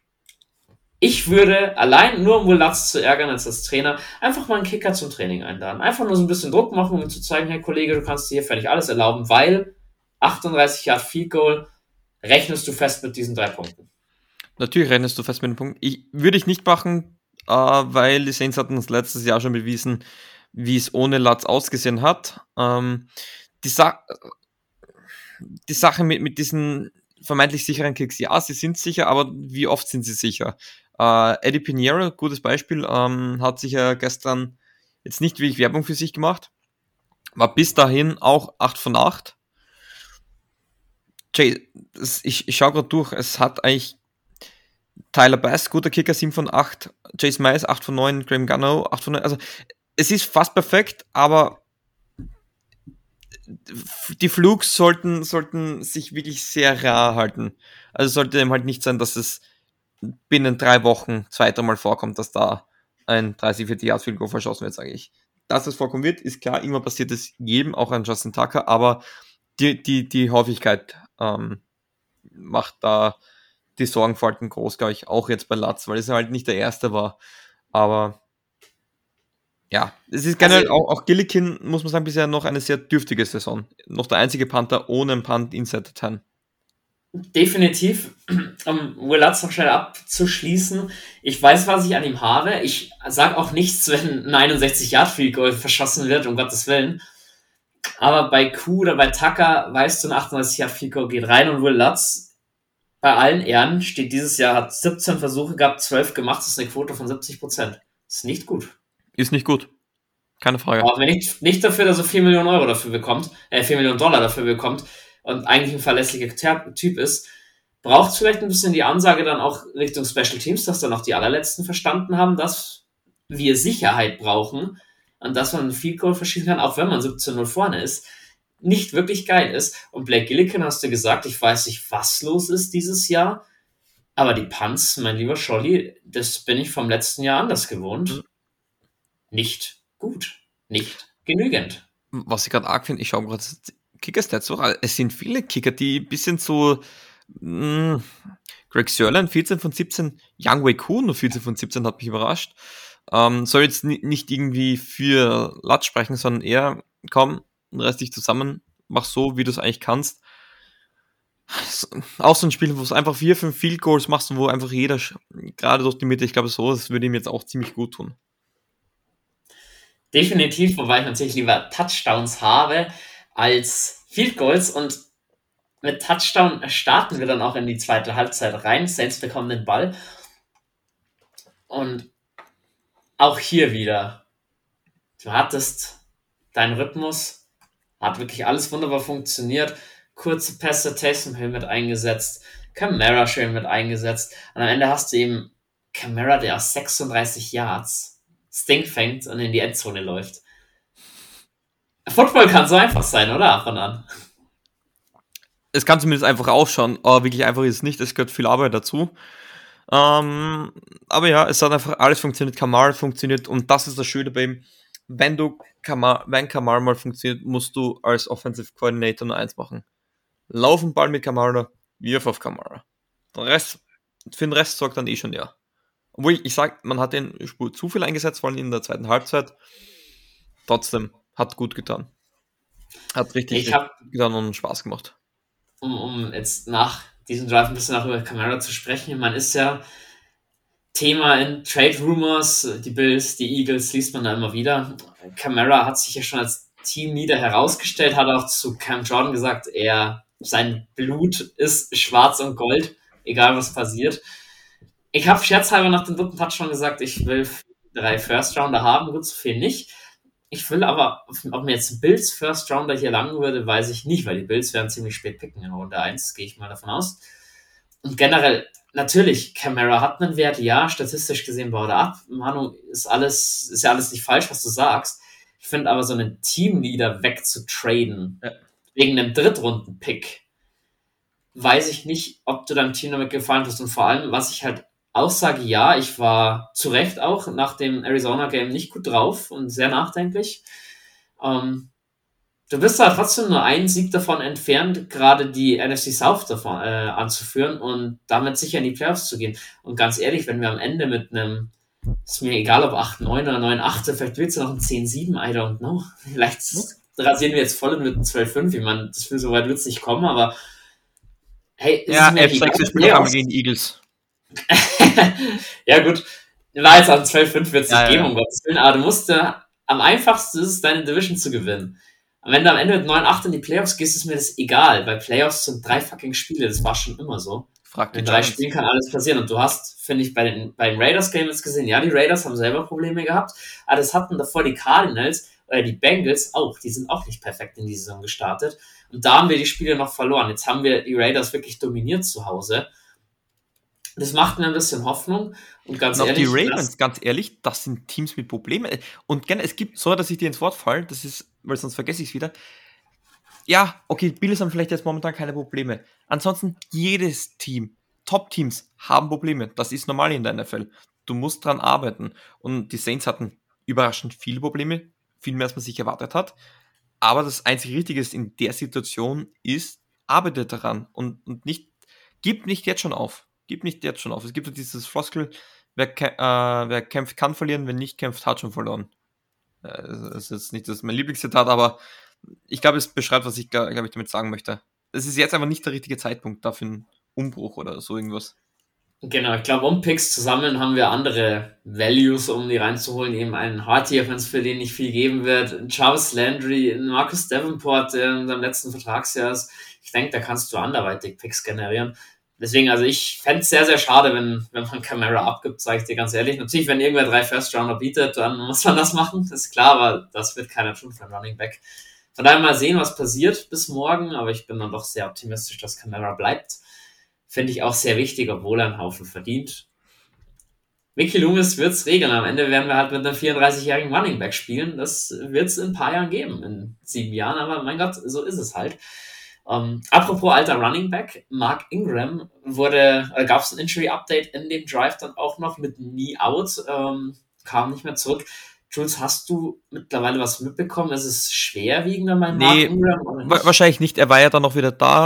Ich würde allein nur, um Will Lutz zu ärgern als Trainer, einfach mal einen Kicker zum Training einladen. Einfach nur so ein bisschen Druck machen, um ihm zu zeigen, hey Kollege, du kannst dir hier fertig alles erlauben, weil 38 Yard Field Goal rechnest du fest mit diesen 3 Punkten. Natürlich rechnest du fest mit dem Punkt. Würde ich nicht machen, weil die Saints hatten uns letztes Jahr schon bewiesen, wie es ohne Lutz ausgesehen hat. Die Sache mit diesen vermeintlich sicheren Kicks, ja, sie sind sicher, aber wie oft sind sie sicher? Eddie Pinheiro, gutes Beispiel, hat sich ja gestern jetzt nicht wirklich Werbung für sich gemacht, war bis dahin auch 8 von 8. Jay, ich schaue gerade durch, es hat eigentlich Tyler Bass, guter Kicker, 7 von 8, Chase Miles, 8 von 9, Graham Gano, 8 von 9, also es ist fast perfekt, aber die Flugs sollten sich wirklich sehr rar halten. Also sollte eben halt nicht sein, dass es binnen 3 Wochen 2-3 Mal vorkommt, dass da ein 30-40 Yard Field Goal verschossen wird, sage ich. Dass das vorkommen wird, ist klar, immer passiert es jedem, auch an Justin Tucker, aber die Häufigkeit macht da die Sorgenfalten groß, glaube ich, auch jetzt bei Lutz, weil es halt nicht der erste war. Aber ja, es ist generell auch Gillikin, muss man sagen, bisher noch eine sehr dürftige Saison. Noch der einzige Panther ohne einen Punt inside the 10. Definitiv, um Will Lutz noch schnell abzuschließen. Ich weiß, was ich an ihm habe. Ich sage auch nichts, wenn ein 61 Yard Field Goal verschossen wird, um Gottes Willen. Aber bei Q oder bei Tucker weißt du, ein 38 Yard Field Goal geht rein und Will Lutz bei allen Ehren steht dieses Jahr, hat 17 Versuche gehabt, 12 gemacht, das ist eine Quote von 70%. Das ist nicht gut. Ist nicht gut. Keine Frage. Aber wenn nicht dafür, dass er 4 Millionen Euro dafür bekommt, 4 Millionen Dollar dafür bekommt und eigentlich ein verlässlicher Typ ist, braucht es vielleicht ein bisschen die Ansage dann auch Richtung Special Teams, dass dann auch die allerletzten verstanden haben, dass wir Sicherheit brauchen und dass man einen Field Goal verschießen kann, auch wenn man 17-0 vorne ist, nicht wirklich geil ist. Und Blake Gillican, hast du gesagt, ich weiß nicht, was los ist dieses Jahr, aber die Punts, mein lieber Scholli, das bin ich vom letzten Jahr anders gewohnt. Nicht gut. Nicht genügend. Was ich gerade arg finde, ich schaue gerade Kicker-Stats durch. Es sind viele Kicker, die ein bisschen so Mm, Greg Sörlein, 14 von 17. Young Wei Koo, nur 14 von 17, hat mich überrascht. Soll jetzt nicht irgendwie für Latz sprechen, sondern eher, komm, reiß dich zusammen, mach so, wie du es eigentlich kannst. Auch so ein Spiel, wo es einfach 4, 5 Field Goals machst und wo einfach jeder, gerade durch die Mitte, ich glaube so, das würde ihm jetzt auch ziemlich gut tun. Definitiv, wobei ich natürlich lieber Touchdowns habe als Field Goals, und mit Touchdown starten wir dann auch in die zweite Halbzeit rein. Saints bekommen den Ball und auch hier wieder, du hattest deinen Rhythmus, hat wirklich alles wunderbar funktioniert. Kurze Pässe, Taysom Hill mit eingesetzt, Kamara schön mit eingesetzt. Und am Ende hast du eben Kamara, der aus 36 Yards Stink fängt und in die Endzone läuft. Football kann so einfach sein, oder? Ab und an. Es kann zumindest einfach ausschauen, aber wirklich einfach ist es nicht, es gehört viel Arbeit dazu. Aber ja, es hat einfach alles funktioniert, Kamara funktioniert und das ist das Schöne bei ihm. Wenn Kamara mal funktioniert, musst du als Offensive Coordinator nur eins machen. Lauf den Ball mit Kamara, wirf auf Kamara. Für den Rest sorgt dann schon er. Obwohl ich sage, man hat den Spur zu viel eingesetzt, vor allem in der zweiten Halbzeit. Trotzdem, hat gut getan. Hat richtig gut getan und Spaß gemacht. Um jetzt nach diesem Drive ein bisschen auch über Kamara zu sprechen, man ist ja Thema in Trade Rumors, die Bills, die Eagles, liest man da immer wieder. Kamara hat sich ja schon als Teamleader herausgestellt, hat auch zu Cam Jordan gesagt, sein Blut ist schwarz und gold, egal was passiert. Ich habe scherzhalber nach dem dritten Touchdown gesagt, ich will 3 First-Rounder haben, gut, so viel nicht. Ich will aber, ob mir jetzt Bills First-Rounder hier langen würde, weiß ich nicht, weil die Bills werden ziemlich spät picken in Runde 1, gehe ich mal davon aus. Und generell, natürlich, Kamara hat einen Wert, ja, statistisch gesehen baut er ab. Manu, ist ja alles nicht falsch, was du sagst. Ich finde aber, so einen Teamleader wegzutraden, wegen einem Drittrunden-Pick, weiß ich nicht, ob du deinem Team damit gefallen hast. Und vor allem, was ich halt auch sage, ja, ich war zu Recht auch nach dem Arizona-Game nicht gut drauf und sehr nachdenklich. Du bist da trotzdem nur einen Sieg davon entfernt, gerade die NFC South davon anzuführen und damit sicher in die Playoffs zu gehen. Und ganz ehrlich, wenn wir am Ende mit einem, ist mir egal ob 8-9 oder 9-8, vielleicht wird es noch ein 10-7, I don't know. Vielleicht rasieren wir jetzt voll mit einem 12-5. Ich meine, so weit wird es nicht kommen, aber hey, ist ja, es mir egal. F6 gegen die Eagles. Ja gut, war jetzt am 12-5 wird es nicht geben, um Gottes Willen, aber du musst am einfachsten ist es, deine Division zu gewinnen. Und wenn du am Ende mit 9-8 in die Playoffs gehst, ist mir das egal, weil Playoffs sind 3 fucking Spiele, das war schon immer so. In 3 Spielen kann alles passieren und du hast, finde ich, beim Raiders-Game jetzt gesehen, ja, die Raiders haben selber Probleme gehabt, aber das hatten davor die Cardinals oder die Bengals auch, die sind auch nicht perfekt in die Saison gestartet und da haben wir die Spiele noch verloren. Jetzt haben wir die Raiders wirklich dominiert zu Hause. Das macht mir ein bisschen Hoffnung. Und ganz ehrlich, die Ravens, ganz ehrlich, das sind Teams mit Problemen. Und gerne, es gibt, sorry, dass ich dir ins Wort falle, das ist, weil sonst vergesse ich es wieder. Ja, okay, Bills haben vielleicht jetzt momentan keine Probleme. Ansonsten, jedes Team, Top-Teams haben Probleme. Das ist normal in der NFL. Du musst dran arbeiten. Und die Saints hatten überraschend viele Probleme, viel mehr als man sich erwartet hat. Aber das einzig Richtige ist in der Situation ist, arbeite daran und gib nicht jetzt schon auf. Gib nicht jetzt schon auf. Es gibt ja dieses Floskel, wer kämpft, kann verlieren, wer nicht kämpft, hat schon verloren. Das ist jetzt nicht das mein Lieblingszitat, aber ich glaube, es beschreibt, was ich damit sagen möchte. Es ist jetzt einfach nicht der richtige Zeitpunkt dafür einen Umbruch oder so irgendwas. Genau, ich glaube, um Picks zu sammeln, haben wir andere Values, um die reinzuholen. Eben einen Hartier, wenn es für den nicht viel geben wird. Jarvis Landry, Marcus Davenport, der in seinem letzten Vertragsjahr ist. Ich denke, da kannst du anderweitig Picks generieren. Deswegen, also ich fände es sehr, sehr schade, wenn man Kamara abgibt, sage ich dir ganz ehrlich. Natürlich, wenn irgendwer 3 First-Rounder bietet, dann muss man das machen, das ist klar, aber das wird keiner tun für einen Running Back. Von daher mal sehen, was passiert bis morgen, aber ich bin dann doch sehr optimistisch, dass Kamara bleibt. Finde ich auch sehr wichtig, obwohl er einen Haufen verdient. Mickey Loomis wird es regeln. Am Ende werden wir halt mit einem 34-jährigen Running Back spielen. Das wird es in ein paar Jahren geben, in 7 Jahren, aber mein Gott, so ist es halt. Apropos alter Running Back, Mark Ingram gab es ein Injury-Update in dem Drive dann auch noch mit Knee Out, kam nicht mehr zurück. Jules, hast du mittlerweile was mitbekommen? Ist es schwerwiegender bei Mark Ingram? Oder nicht? Wahrscheinlich nicht. Er war ja dann noch wieder da.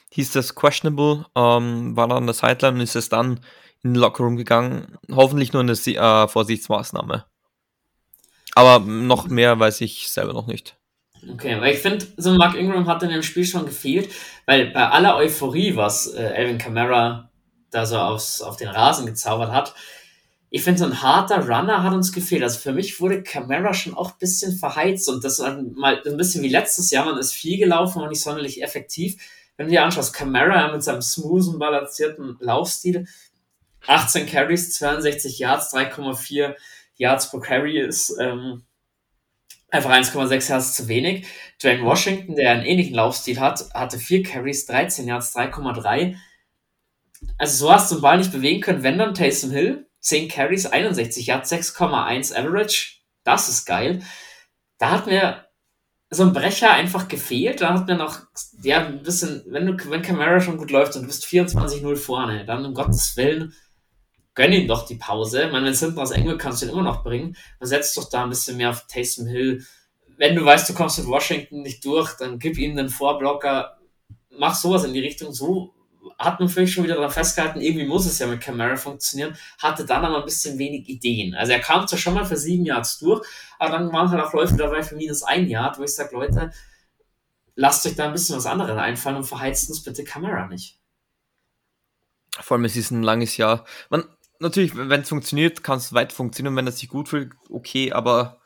hieß das questionable, war da an der Sideline und ist es dann in den Lockerroom gegangen. Hoffentlich nur eine Vorsichtsmaßnahme. Aber noch mehr weiß ich selber noch nicht. Okay, weil ich finde, so Mark Ingram hat in dem Spiel schon gefehlt, weil bei aller Euphorie, was Alvin Kamara da so auf den Rasen gezaubert hat, ich finde, so ein harter Runner hat uns gefehlt. Also für mich wurde Kamara schon auch ein bisschen verheizt und das war mal ein bisschen wie letztes Jahr. Man ist viel gelaufen und nicht sonderlich effektiv. Wenn du dir anschaust, Kamara mit seinem smoothen, balancierten Laufstil, 18 Carries, 62 Yards, 3,4 Yards pro Carry ist einfach 1,6 Yards zu wenig. Dwayne Washington, der einen ähnlichen Laufstil hat, hatte 4 Carries, 13 Yards, 3,3. Also so hast du den Ball nicht bewegen können. Wenn dann Taysom Hill, 10 Carries, 61 Yards, 6,1 Average. Das ist geil. Da hat mir so ein Brecher einfach gefehlt. Da hat mir noch, ja, ein bisschen, wenn Kamara schon gut läuft und du bist 24-0 vorne, dann um Gottes Willen, gönn ihm doch die Pause. Ich meine, wenn es hinten aus eng wird, kannst du ihn immer noch bringen. Man setzt doch da ein bisschen mehr auf Taysom Hill. Wenn du weißt, du kommst mit Washington nicht durch, dann gib ihm den Vorblocker. Mach sowas in die Richtung. So hat man vielleicht schon wieder daran festgehalten, irgendwie muss es ja mit Kamara funktionieren, hatte dann aber ein bisschen wenig Ideen. Also er kam zwar schon mal für 7 Yards durch, aber dann waren halt auch Läufe dabei für -1 Yard, wo ich sage, Leute, lasst euch da ein bisschen was anderes einfallen und verheizt uns bitte Kamara nicht. Vor allem, es ist ein langes Jahr. Natürlich, wenn es funktioniert, kann es weit funktionieren, wenn es sich gut fühlt, okay, aber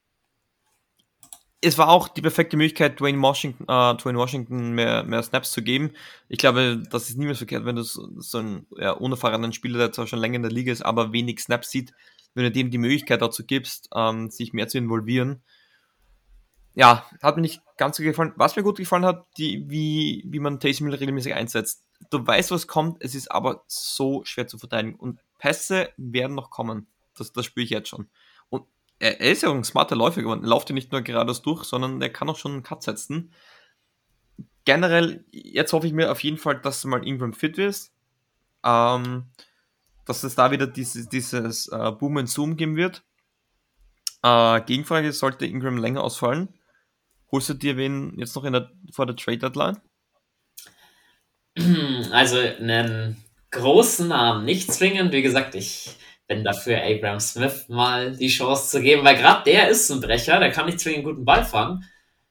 es war auch die perfekte Möglichkeit, Dwayne Washington mehr Snaps zu geben. Ich glaube, das ist niemals verkehrt, wenn du so einen unerfahrenen Spieler, der zwar schon länger in der Liga ist, aber wenig Snaps sieht, wenn du dem die Möglichkeit dazu gibst, sich mehr zu involvieren. Ja, hat mir nicht ganz so gefallen. Was mir gut gefallen hat, wie man Taysom Hill regelmäßig einsetzt. Du weißt, was kommt, es ist aber so schwer zu verteidigen. Und Pässe werden noch kommen. Das spüre ich jetzt schon. Und er ist ja auch ein smarter Läufer geworden. Er läuft ja nicht nur geradeaus durch, sondern er kann auch schon einen Cut setzen. Generell, jetzt hoffe ich mir auf jeden Fall, dass mal Ingram fit wird. Dass es da wieder dieses Boom and Zoom geben wird. Gegenfrage, sollte Ingram länger ausfallen? Holst du dir wen jetzt noch vor der Trade-Deadline? Also einen großen Namen nicht zwingend. Wie gesagt, ich bin dafür, Abram Smith mal die Chance zu geben, weil gerade der ist ein Brecher, der kann nicht zwingend guten Ball fangen.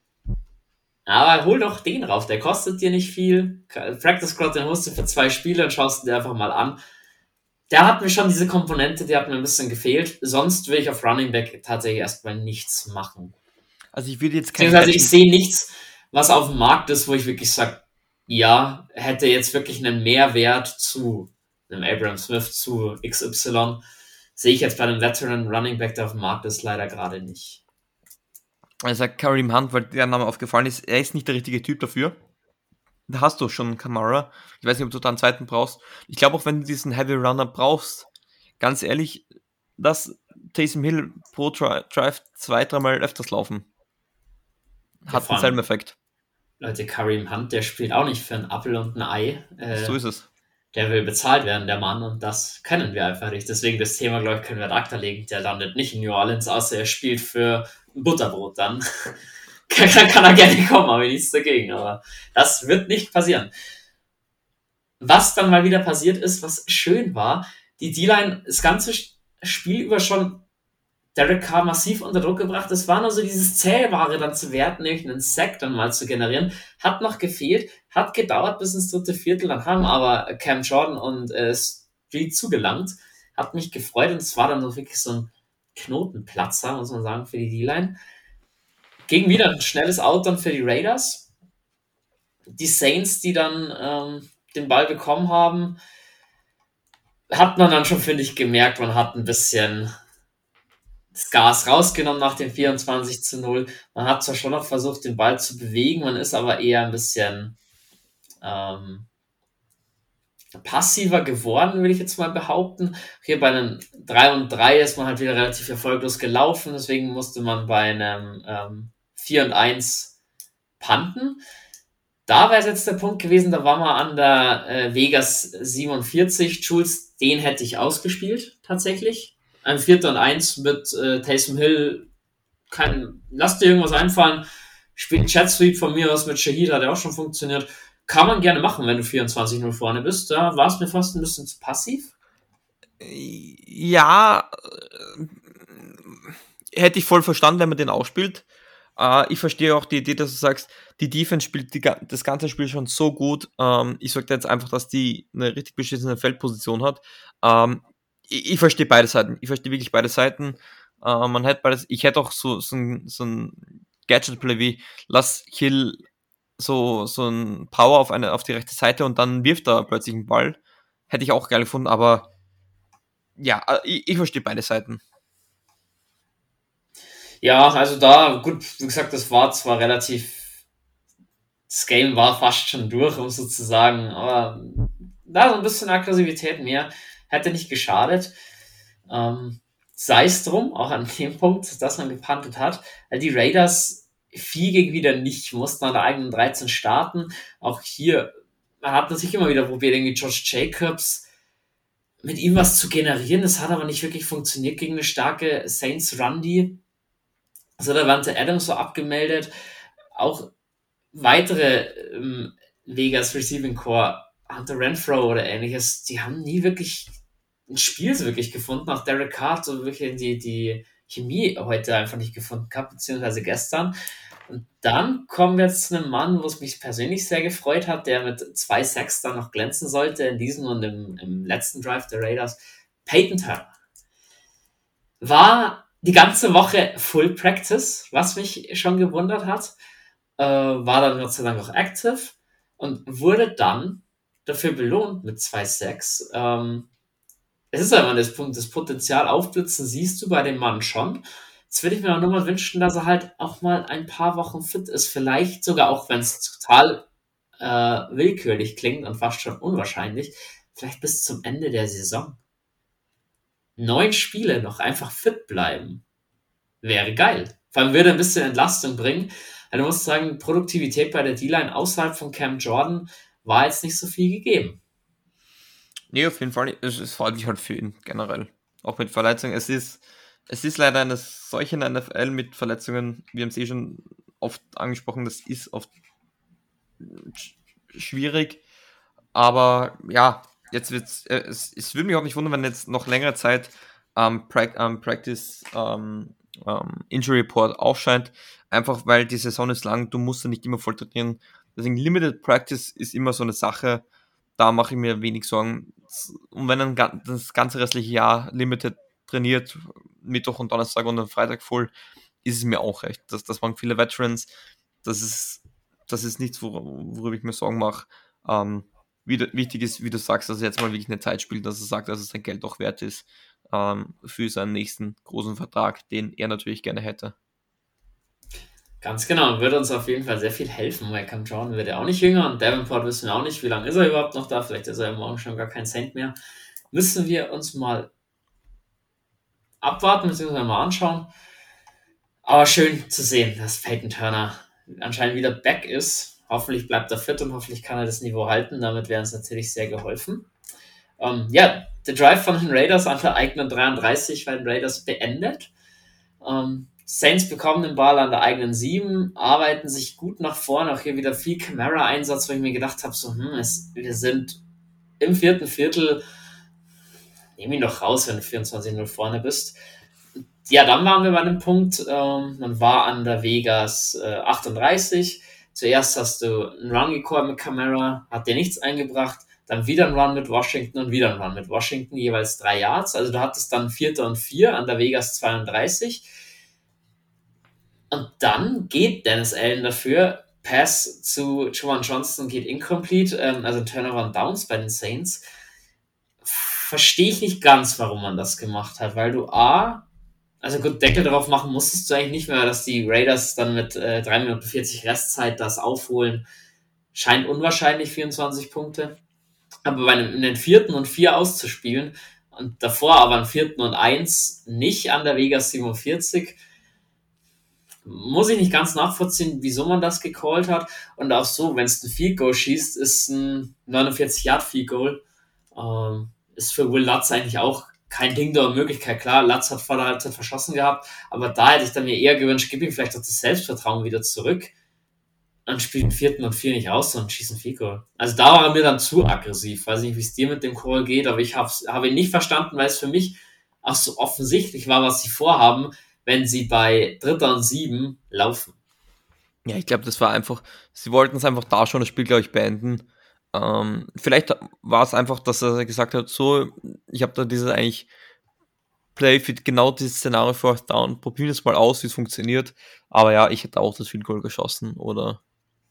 Aber hol doch den rauf, der kostet dir nicht viel. Practice Squad, den holst du für 2 Spiele und schaust dir einfach mal an. Der hat mir schon diese Komponente, die hat mir ein bisschen gefehlt. Sonst will ich auf Running Back tatsächlich erstmal nichts machen. Also ich würde jetzt ich sehe nichts, was auf dem Markt ist, wo ich wirklich sage, ja, hätte jetzt wirklich einen Mehrwert zu einem Abram Smith, zu XY. Sehe ich jetzt bei einem Veteran Running Back, der auf dem Markt ist, leider gerade nicht. Also Kareem Hunt, weil der Name aufgefallen ist, er ist nicht der richtige Typ dafür. Da hast du schon Kamara. Ich weiß nicht, ob du da einen zweiten brauchst. Ich glaube auch, wenn du diesen Heavy Runner brauchst, ganz ehrlich, dass Taysom Hill pro Drive 2-3 Mal öfters laufen. Hat denselben Effekt. Leute, Kareem Hunt, der spielt auch nicht für einen Apfel und ein Ei. So ist es. Der will bezahlt werden, der Mann, und das können wir einfach nicht. Deswegen das Thema, glaube ich, können wir ad acta legen. Der landet nicht in New Orleans, außer er spielt für ein Butterbrot dann. Kann er gerne kommen, aber nichts dagegen. Aber das wird nicht passieren. Was dann mal wieder passiert ist, was schön war, die D-Line das ganze Spiel über schon Derek Carr massiv unter Druck gebracht. Es war nur so dieses Zählbare dann zu werten, nämlich einen Sack dann mal zu generieren. Hat noch gefehlt, hat gedauert bis ins 3. Viertel. Dann haben aber Cam Jordan und Street zugelangt. Hat mich gefreut und es war dann so wirklich so ein Knotenplatzer, muss man sagen, für die D-Line. Ging wieder ein schnelles Out dann für die Raiders. Die Saints, die dann den Ball bekommen haben, hat man dann schon, finde ich, gemerkt, man hat ein bisschen das Gas rausgenommen nach dem 24-0. Man hat zwar schon noch versucht, den Ball zu bewegen, man ist aber eher ein bisschen passiver geworden, würde ich jetzt mal behaupten. Hier bei einem 3-3 ist man halt wieder relativ erfolglos gelaufen, deswegen musste man bei einem 4-1 punten. Da wäre jetzt der Punkt gewesen, da war man an der Vegas 47. Jules, den hätte ich ausgespielt, tatsächlich. Ein 4-1 mit Taysom Hill. Lass dir irgendwas einfallen. Spielt einen Jet Sweep von mir aus mit Shahid, hat ja auch schon funktioniert. kann man gerne machen, wenn du 24-0 vorne bist. Da war es mir fast ein bisschen zu passiv. Ja, hätte ich voll verstanden, wenn man den auch spielt. Ich verstehe auch die Idee, dass du sagst, die Defense spielt das ganze Spiel schon so gut. Ich sage jetzt einfach, dass die eine richtig beschissene Feldposition hat. Ich verstehe beide Seiten. Ich verstehe wirklich beide Seiten. Man hätte beides. Ich hätte auch so ein Gadget-Play wie lass Hill so ein Power auf die rechte Seite und dann wirft er plötzlich einen Ball. Hätte ich auch geil gefunden, aber ja, ich verstehe beide Seiten. Ja, also da, gut, wie gesagt, das war zwar relativ, das Game war fast schon durch, um sozusagen, aber da so ein bisschen Aggressivität mehr hätte nicht geschadet. Sei es drum, auch an dem Punkt, dass man gepuntet hat, weil die Raiders viel gegen wieder nicht mussten an der eigenen 13 starten. Auch hier, man hat natürlich immer wieder probiert, irgendwie Josh Jacobs mit ihm was zu generieren. Das hat aber nicht wirklich funktioniert gegen eine starke Saints Run D. Also da Davante Adams so abgemeldet. Auch weitere Vegas Receiving Core, Hunter Renfro oder ähnliches, die haben nie wirklich ein Spiel so wirklich gefunden. Auch Derek Carr so wirklich die Chemie heute einfach nicht gefunden gehabt, beziehungsweise gestern. Und dann kommen wir jetzt zu einem Mann, wo es mich persönlich sehr gefreut hat, der mit 2 Sacks dann noch glänzen sollte in diesem und im letzten Drive der Raiders. Peyton Turner war die ganze Woche Full Practice, was mich schon gewundert hat. War dann Gott sei Dank auch active und wurde dann dafür belohnt mit 2 Sacks. Es ist einfach das Potenzial aufblitzen, siehst du bei dem Mann schon. Jetzt würde ich mir auch nur mal wünschen, dass er halt auch mal ein paar Wochen fit ist. Vielleicht sogar auch, wenn es total willkürlich klingt und fast schon unwahrscheinlich, vielleicht bis zum Ende der Saison. 9 Spiele noch einfach fit bleiben. Wäre geil. Vor allem würde ein bisschen Entlastung bringen. Also du musst sagen, Produktivität bei der D-Line außerhalb von Cam Jordan war jetzt nicht so viel gegeben. Nee, auf jeden Fall nicht. Es freut mich halt für ihn generell. Auch mit Verletzungen. Es ist leider eine solche in der NFL mit Verletzungen, wir haben es eh schon oft angesprochen, das ist oft schwierig. Aber ja, jetzt wird's, es würde mich auch nicht wundern, wenn jetzt noch längere Zeit Practice Injury Report aufscheint. Einfach weil die Saison ist lang, du musst ja nicht immer voll trainieren. Deswegen Limited Practice ist immer so eine Sache, da mache ich mir wenig Sorgen. Und wenn er das ganze restliche Jahr Limited trainiert, Mittwoch und Donnerstag und dann Freitag voll, ist es mir auch recht. Das machen viele Veterans. Das ist nichts, worüber ich mir Sorgen mache. Wichtig ist, wie du sagst, dass er jetzt mal wirklich eine Zeit spielt, dass er sagt, dass es sein Geld auch wert ist für seinen nächsten großen Vertrag, den er natürlich gerne hätte. Ganz genau, würde uns auf jeden Fall sehr viel helfen, weil Cam Jordan wird ja auch nicht jünger und Davenport wissen wir auch nicht, wie lange ist er überhaupt noch da, vielleicht ist er ja morgen schon gar kein Cent mehr. Müssen wir uns mal abwarten, beziehungsweise mal anschauen. Aber schön zu sehen, dass Peyton Turner anscheinend wieder back ist. Hoffentlich bleibt er fit und hoffentlich kann er das Niveau halten. Damit wäre uns natürlich sehr geholfen. Ja, der Drive von den Raiders an der eigenen 33 bei den Raiders beendet. Saints bekommen den Ball an der eigenen 7, arbeiten sich gut nach vorne. Auch hier wieder viel Camara-Einsatz, wo ich mir gedacht habe, so, wir sind im 4. Viertel, nehm ihn doch raus, wenn du 24-0 vorne bist. Ja, dann waren wir bei einem Punkt, man war an der Vegas 38. Zuerst hast du einen Run gecallt mit Camara, hat dir nichts eingebracht. Dann wieder ein Run mit Washington und wieder ein Run mit Washington, jeweils 3 Yards. Also du hattest dann 4. und 4 an der Vegas 32. Und dann geht Dennis Allen dafür. Pass zu Juwan Johnson geht incomplete, also Turnover und Downs bei den Saints. Verstehe ich nicht ganz, warum man das gemacht hat, weil du also gut, Deckel drauf machen musstest du eigentlich nicht mehr, dass die Raiders dann mit 3 Minuten 40 Restzeit das aufholen. Scheint unwahrscheinlich, 24 Punkte. Aber bei einem in den 4. und 4 auszuspielen und davor aber einen 4. und 1 nicht an der Vegas 47, muss ich nicht ganz nachvollziehen, wieso man das gecallt hat. Und auch so, wenn es ein Field Goal schießt, ist ein 49-Yard-Field Goal. Ist für Will Lutz eigentlich auch kein Ding der Möglichkeit. Klar, Lutz hat vor der Halbzeit verschossen gehabt, aber da hätte ich dann mir eher gewünscht, gib ihm vielleicht auch das Selbstvertrauen wieder zurück. und spielt einen 4. und 4 nicht aus und schießt ein Field Goal. Also da war er mir dann zu aggressiv. Weiß nicht, wie es dir mit dem Call geht, aber ich habe ihn nicht verstanden, weil es für mich auch so offensichtlich war, was sie vorhaben, wenn sie bei 3. und 7 laufen. Ja, ich glaube, das war einfach, sie wollten es einfach da schon das Spiel, glaube ich, beenden. Vielleicht war es einfach, dass er gesagt hat, so, ich habe da dieses eigentlich Play für genau dieses Szenario Fourth Down, probieren es mal aus, wie es funktioniert. Aber ja, ich hätte auch das Field Goal geschossen. Oder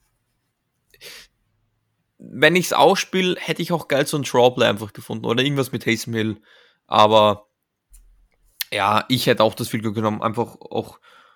wenn ich es ausspiele, hätte ich auch geil so ein Drawplay einfach gefunden. Oder irgendwas mit Taysom Hill. Aber ja, ich hätte auch das Field Goal genommen. Einfach auch,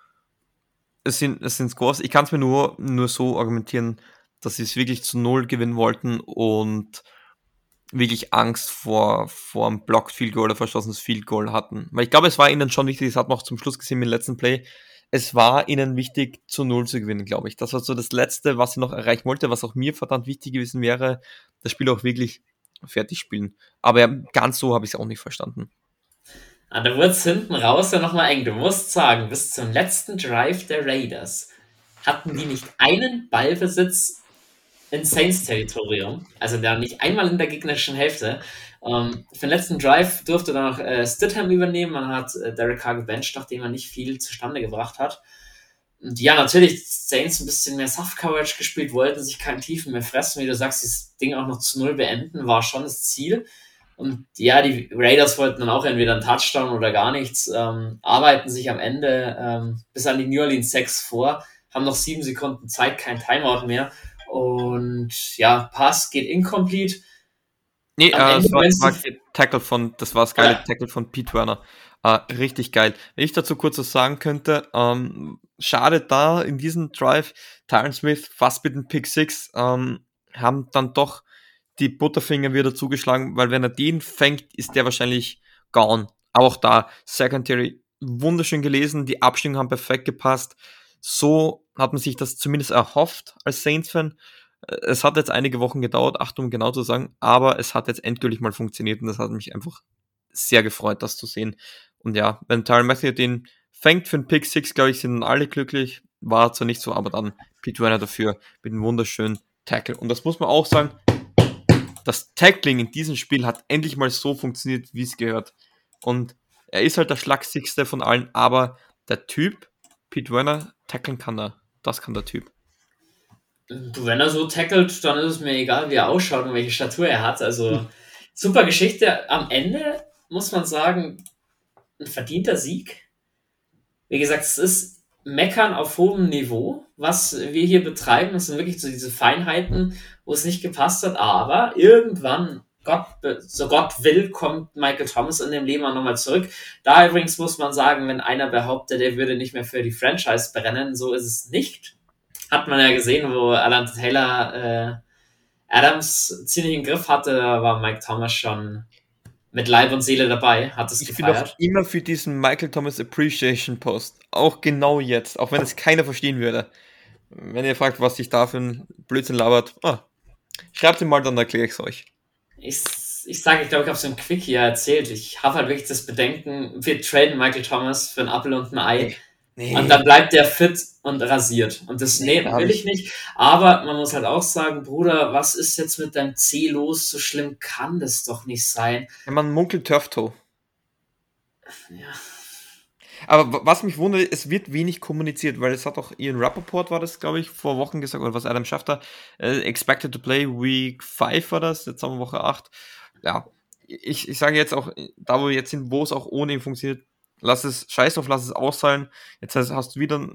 es sind Scores. Ich kann es mir nur so argumentieren, dass sie es wirklich zu 0 gewinnen wollten und wirklich Angst vor einem Blocked Field Goal oder verschossenes Field Goal hatten. Weil ich glaube, es war ihnen schon wichtig, das hat man auch zum Schluss gesehen mit dem letzten Play, es war ihnen wichtig, zu 0 zu gewinnen, glaube ich. Das war so das Letzte, was sie noch erreichen wollte, was auch mir verdammt wichtig gewesen wäre, das Spiel auch wirklich fertig spielen. Aber ja, ganz so habe ich es auch nicht verstanden. Da wurde es hinten raus ja nochmal eng. Du musst sagen, bis zum letzten Drive der Raiders hatten die nicht einen Ballbesitz in Saints-Territorium, also da nicht einmal in der gegnerischen Hälfte. Für den letzten Drive durfte dann noch Stidham übernehmen. Man hat Derek Carr gebencht, nachdem er nicht viel zustande gebracht hat. Und ja, natürlich, Saints ein bisschen mehr Soft-Coverage gespielt, wollten sich keinen Tiefen mehr fressen. Wie du sagst, das Ding auch noch zu 0 beenden, war schon das Ziel. Und ja, die Raiders wollten dann auch entweder einen Touchdown oder gar nichts, arbeiten sich am Ende bis an die New Orleans 6 vor, haben noch 7 Sekunden Zeit, kein Timeout mehr. Und ja, Pass geht incomplete. Nee, Am Ende das war das geile Tackle von Pete Werner. Richtig geil. Wenn ich dazu kurz was sagen könnte, schade da in diesem Drive, Tyron Smith fast mit dem Pick 6, haben dann doch die Butterfinger wieder zugeschlagen, weil wenn er den fängt, ist der wahrscheinlich gone. Aber auch da, Secondary, wunderschön gelesen, die Abstimmungen haben perfekt gepasst. So hat man sich das zumindest erhofft als Saints-Fan. Es hat jetzt einige Wochen gedauert, um genau zu sagen, aber es hat jetzt endgültig mal funktioniert und das hat mich einfach sehr gefreut, das zu sehen. Und ja, wenn Tyrann Mathieu den fängt für den Pick 6, glaube ich, sind dann alle glücklich. War zwar nicht so, aber dann Pete Werner dafür mit einem wunderschönen Tackle. Und das muss man auch sagen, das Tackling in diesem Spiel hat endlich mal so funktioniert, wie es gehört. Und er ist halt der schlagsigste von allen, aber der Typ, Pete Werner, tackeln kann er. Das kann der Typ. Wenn er so tackelt, dann ist es mir egal, wie er ausschaut und welche Statur er hat. Also super Geschichte. Am Ende muss man sagen, ein verdienter Sieg. Wie gesagt, es ist Meckern auf hohem Niveau, was wir hier betreiben. Das sind wirklich so diese Feinheiten, wo es nicht gepasst hat. Aber irgendwann, so Gott will, kommt Michael Thomas in dem Leben auch nochmal zurück. Da übrigens muss man sagen, wenn einer behauptet, er würde nicht mehr für die Franchise brennen, so ist es nicht. Hat man ja gesehen, wo Alan Taylor Adams ziemlich im Griff hatte, da war Mike Thomas schon mit Leib und Seele dabei, hat es gefeiert. Ich bin auch immer für diesen Michael Thomas Appreciation Post. Auch genau jetzt, auch wenn es keiner verstehen würde. Wenn ihr fragt, was ich da für ein Blödsinn labert, schreibt ihn mal, dann erkläre ich es euch. Ich glaube, ich habe es im Quickie ja erzählt. Ich habe halt wirklich das Bedenken, wir traden Michael Thomas für einen Apfel und ein Ei. Nee. Und dann bleibt der fit und rasiert. Und das will ich nicht. Aber man muss halt auch sagen, Bruder, was ist jetzt mit deinem C los? So schlimm kann das doch nicht sein. Ja, man munkelt Turf-Toe. Ja. Aber was mich wundert, es wird wenig kommuniziert, weil es hat auch Ian Rappaport, war das, glaube ich, vor Wochen gesagt, oder was Adam Schefter, expected to play Week 5 war das, jetzt haben wir Woche 8. Ja, ich sage jetzt auch, da wo wir jetzt sind, wo es auch ohne ihn funktioniert, scheiß drauf, lass es ausfallen. Jetzt hast du wieder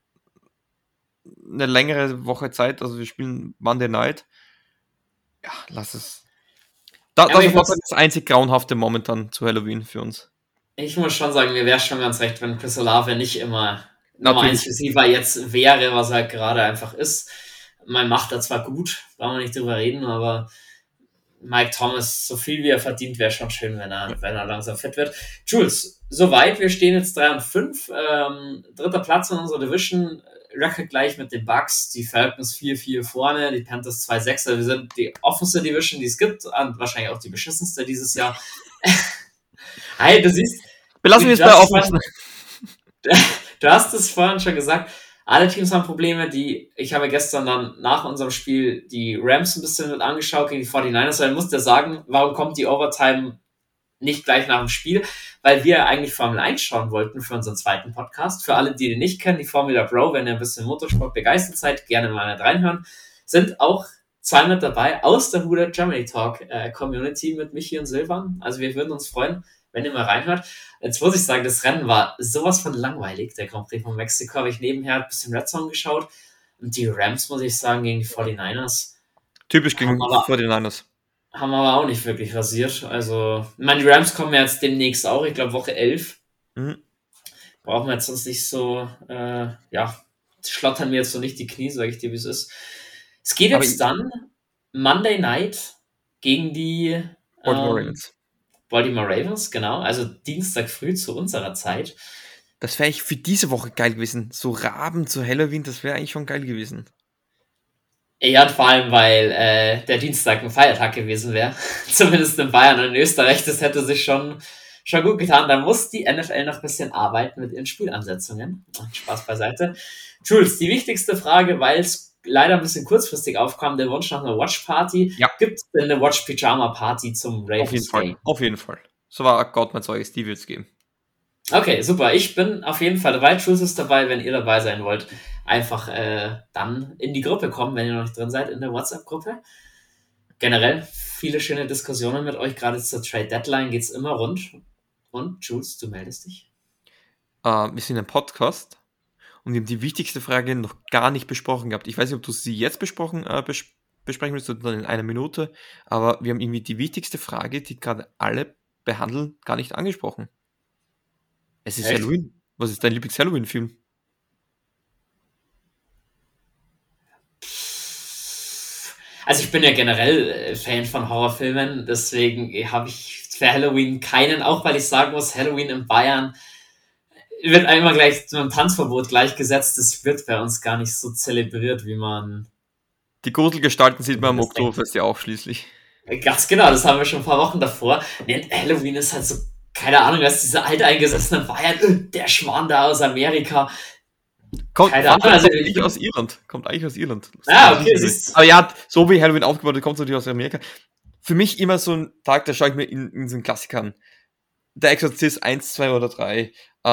eine längere Woche Zeit, also wir spielen Monday Night. Ja, lass es. Das ist das einzig Grauenhafte momentan zu Halloween für uns. Ich muss schon sagen, mir wäre schon ganz recht, wenn Chris Olave nicht immer Nummer 1 Receiver jetzt wäre, was er gerade einfach ist. Man macht er zwar gut, brauchen wir nicht drüber reden, aber Mike Thomas, so viel wie er verdient, wäre schon schön, wenn er langsam fit wird. Jules, soweit, wir stehen jetzt 3-5, dritter Platz in unserer Division, Record gleich mit den Bucks, die Falcons 4-4 vorne, die Panthers 2-6, wir sind die offenste Division, die es gibt, und wahrscheinlich auch die beschissenste dieses Jahr. Hey, du siehst, belassen wir es bei offensten. Du hast es vorhin schon gesagt, Alle Teams haben Probleme. Ich habe gestern dann nach unserem Spiel die Rams ein bisschen mit angeschaut gegen die 49ers, weil ich musste sagen, warum kommt die Overtime nicht gleich nach dem Spiel? Weil wir eigentlich Formel 1 schauen wollten für unseren zweiten Podcast. Für alle, die den nicht kennen, die Formula Bro, wenn ihr ein bisschen Motorsport begeistert seid, gerne mal nicht reinhören, sind auch zwei mit dabei aus der Huda Germany Talk Community mit Michi und Silvan. Also wir würden uns freuen, wenn ihr mal reinhört. Jetzt muss ich sagen, das Rennen war sowas von langweilig, der Grand Prix von Mexiko. Habe ich nebenher ein bisschen Red Zone geschaut. Und die Rams, muss ich sagen, gegen die 49ers. Typisch gegen 49ers. Haben aber auch nicht wirklich rasiert. Also, ich meine, die Rams kommen jetzt demnächst auch. Ich glaube, Woche 11. Brauchen wir jetzt sonst nicht so, schlottern mir jetzt so nicht die Knie, sage ich dir, wie es ist. Es geht jetzt dann Monday Night gegen die Baltimore Ravens, genau. Also Dienstag früh zu unserer Zeit. Das wäre eigentlich für diese Woche geil gewesen. So Raben zu Halloween, das wäre eigentlich schon geil gewesen. Ja, und vor allem, weil der Dienstag ein Feiertag gewesen wäre. Zumindest in Bayern und in Österreich. Das hätte sich schon gut getan. Da muss die NFL noch ein bisschen arbeiten mit ihren Spielansetzungen. Spaß beiseite. Jules, die wichtigste Frage, weil es leider ein bisschen kurzfristig aufkam, der Wunsch nach einer Watch-Party. Ja. Gibt es denn eine Watch-Pyjama-Party zum Ravens Game? Auf jeden Fall. So war Gott mein Zeug, die wird es geben. Okay, super. Ich bin auf jeden Fall dabei. Jules ist dabei, wenn ihr dabei sein wollt. Einfach dann in die Gruppe kommen, wenn ihr noch nicht drin seid, in der WhatsApp-Gruppe. Generell viele schöne Diskussionen mit euch. Gerade zur Trade-Deadline geht es immer rund. Und Jules, du meldest dich. Wir sind ein Podcast und wir haben die wichtigste Frage noch gar nicht besprochen gehabt. Ich weiß nicht, ob du sie jetzt besprechen willst oder in einer Minute, aber wir haben irgendwie die wichtigste Frage, die gerade alle behandeln, gar nicht angesprochen. Es ist Echt? Halloween. Was ist dein Lieblings-Halloween-Film? Also ich bin ja generell Fan von Horrorfilmen, deswegen habe ich für Halloween keinen, auch weil ich sagen muss, Halloween in Bayern wird einmal gleich zu einem Tanzverbot gleichgesetzt. Das wird bei uns gar nicht so zelebriert, wie man... Die Gruselgestalten sieht man am Oktoberfest ja auch schließlich. Ganz genau, das haben wir schon ein paar Wochen davor. Halloween ist halt so, keine Ahnung, was diese alteingesessenen Bayern, der Schmarrn da aus Amerika. Kommt eigentlich aus Irland. Ah, okay. Aber ja, so wie Halloween aufgebaut ist, kommt es natürlich aus Amerika. Für mich immer so ein Tag, da schaue ich mir in so einen Klassiker an. Der Exorzist 1, 2 oder 3.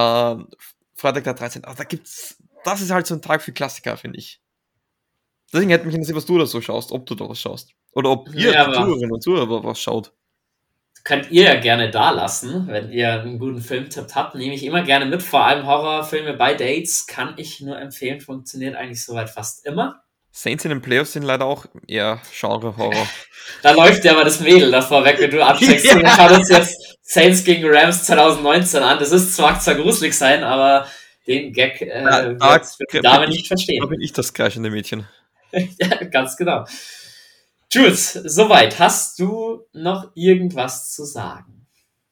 Freitag der 13. Also das ist halt so ein Tag für Klassiker, finde ich. Deswegen hätte mich interessiert, was du da so schaust, ob du da was schaust. Oder ob ihr, die Zuhörerinnen und Zuhörer, was schaut. Könnt ihr ja gerne da lassen, wenn ihr einen guten Filmtipp habt. Nehme ich immer gerne mit. Vor allem Horrorfilme bei Dates kann ich nur empfehlen. Funktioniert eigentlich soweit fast immer. Saints in den Playoffs sind leider auch eher Genre-Horror. Da läuft ja mal das Mädel davor weg, wenn du abcheckst. Ja. Wir schauen uns jetzt Saints gegen Rams 2019 an. Das ist zwar gruselig sein, aber den Gag wird die Dame nicht verstehen. Da bin ich das kreischende Mädchen. Ja, ganz genau. Jules, soweit. Hast du noch irgendwas zu sagen?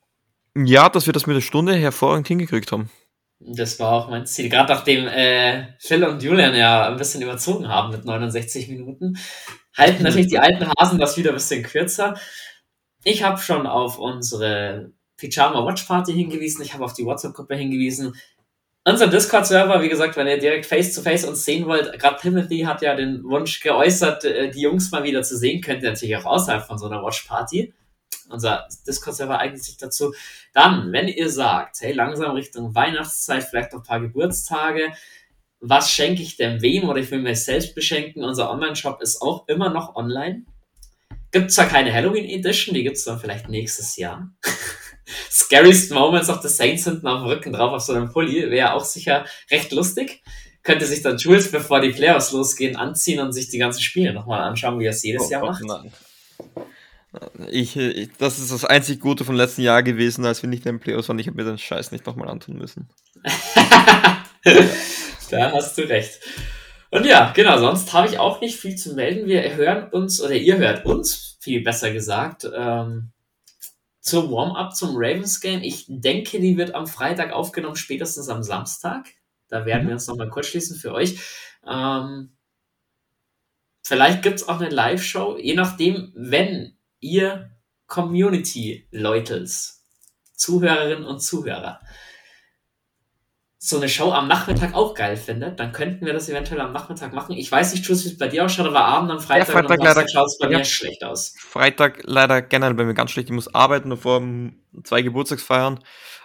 Ja, dass wir das mit der Stunde hervorragend hingekriegt haben. Das war auch mein Ziel. Gerade nachdem Phil und Julian ja ein bisschen überzogen haben mit 69 Minuten, halten natürlich die alten Hasen das wieder ein bisschen kürzer. Ich habe schon auf unsere Pyjama Watch Party hingewiesen. Ich habe auf die WhatsApp-Gruppe hingewiesen. Unser Discord-Server, wie gesagt, wenn ihr direkt face-to-face uns sehen wollt, gerade Timothy hat ja den Wunsch geäußert, die Jungs mal wieder zu sehen, könnt ihr natürlich auch außerhalb von so einer Watch-Party. Unser Discord-Server eignet sich dazu. Dann, wenn ihr sagt, hey, langsam Richtung Weihnachtszeit, vielleicht noch ein paar Geburtstage, was schenke ich denn wem oder ich will mir selbst beschenken? Unser Online-Shop ist auch immer noch online. Gibt zwar keine Halloween-Edition, die gibt es dann vielleicht nächstes Jahr. Scariest Moments of the Saints hinten auf dem Rücken drauf auf so einem Pulli wäre auch sicher recht lustig. Könnte sich dann Jules, bevor die Playoffs losgehen, anziehen und sich die ganzen Spiele nochmal anschauen, wie er es jedes Jahr macht. Nein. Das ist das einzig Gute vom letzten Jahr gewesen, als wir nicht in den Playoffs waren. Ich habe mir den Scheiß nicht nochmal antun müssen. Da hast du recht. Und ja, genau, sonst habe ich auch nicht viel zu melden. Wir hören uns, oder ihr hört uns, viel besser gesagt, zum Warm-up zum Ravens-Game. Ich denke, die wird am Freitag aufgenommen, spätestens am Samstag. Da werden wir uns nochmal kurz schließen für euch. Vielleicht gibt es auch eine Live-Show, je nachdem, wenn ihr Community-Leutels, Zuhörerinnen und Zuhörer, so eine Show am Nachmittag auch geil findet, dann könnten wir das eventuell am Nachmittag machen. Ich weiß nicht, Jules, wie es bei dir ausschaut, aber Abend am Freitag, Freitag und Samstag leider- schaut es bei ja. mir schlecht aus. Freitag leider generell bei mir ganz schlecht. Ich muss arbeiten, davor 2 Geburtstagsfeiern.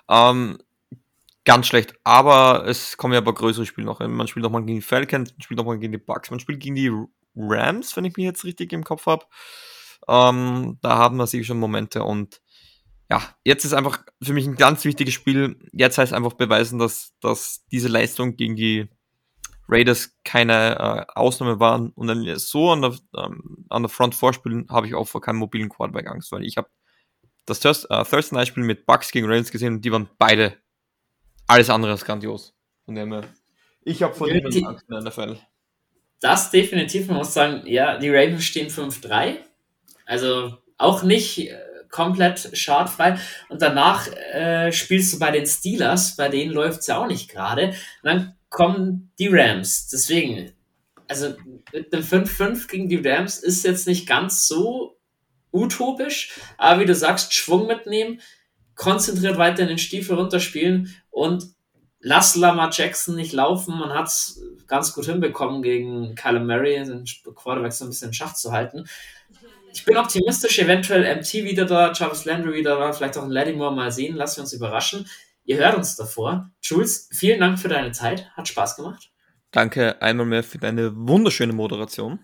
Ganz schlecht. Aber es kommen ja aber größere Spiele noch. Man spielt nochmal gegen die Falcons, man spielt nochmal gegen die Bucks, man spielt gegen die Rams, wenn ich mich jetzt richtig im Kopf habe. Da haben wir sicher schon Momente. Und ja, jetzt ist einfach für mich ein ganz wichtiges Spiel. Jetzt heißt einfach beweisen, dass diese Leistung gegen die Raiders keine Ausnahme waren. Und dann so an der Front vorspielen, habe ich auch vor keinem mobilen Quarterback Angst, weil ich habe das Thursday Night Spiel mit Bucks gegen Raiders gesehen und die waren beide alles andere als grandios. Von dem her, ich habe vor niemandem Angst in der NFL. Das definitiv, man muss sagen, ja, die Ravens stehen 5-3. Also auch nicht komplett schadfrei. Und danach spielst du bei den Steelers, bei denen läuft es ja auch nicht gerade. Und dann kommen die Rams. Deswegen, also mit dem 5-5 gegen die Rams ist jetzt nicht ganz so utopisch, aber wie du sagst, Schwung mitnehmen, konzentriert weiter in den Stiefel runterspielen und lass Lamar Jackson nicht laufen. Man hat es ganz gut hinbekommen, gegen Kyler Murray, den Quarterback, so ein bisschen in Schach zu halten. Ich bin optimistisch, eventuell MT wieder da, Jarvis Landry wieder da, vielleicht auch ein Lattimore, mal sehen, lassen wir uns überraschen. Ihr hört uns davor. Jules, vielen Dank für deine Zeit, hat Spaß gemacht. Danke einmal mehr für deine wunderschöne Moderation.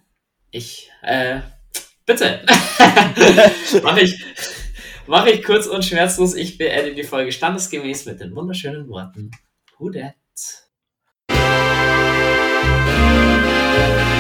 Bitte. Mach ich kurz und schmerzlos. Ich beende die Folge standesgemäß mit den wunderschönen Worten. Who dat?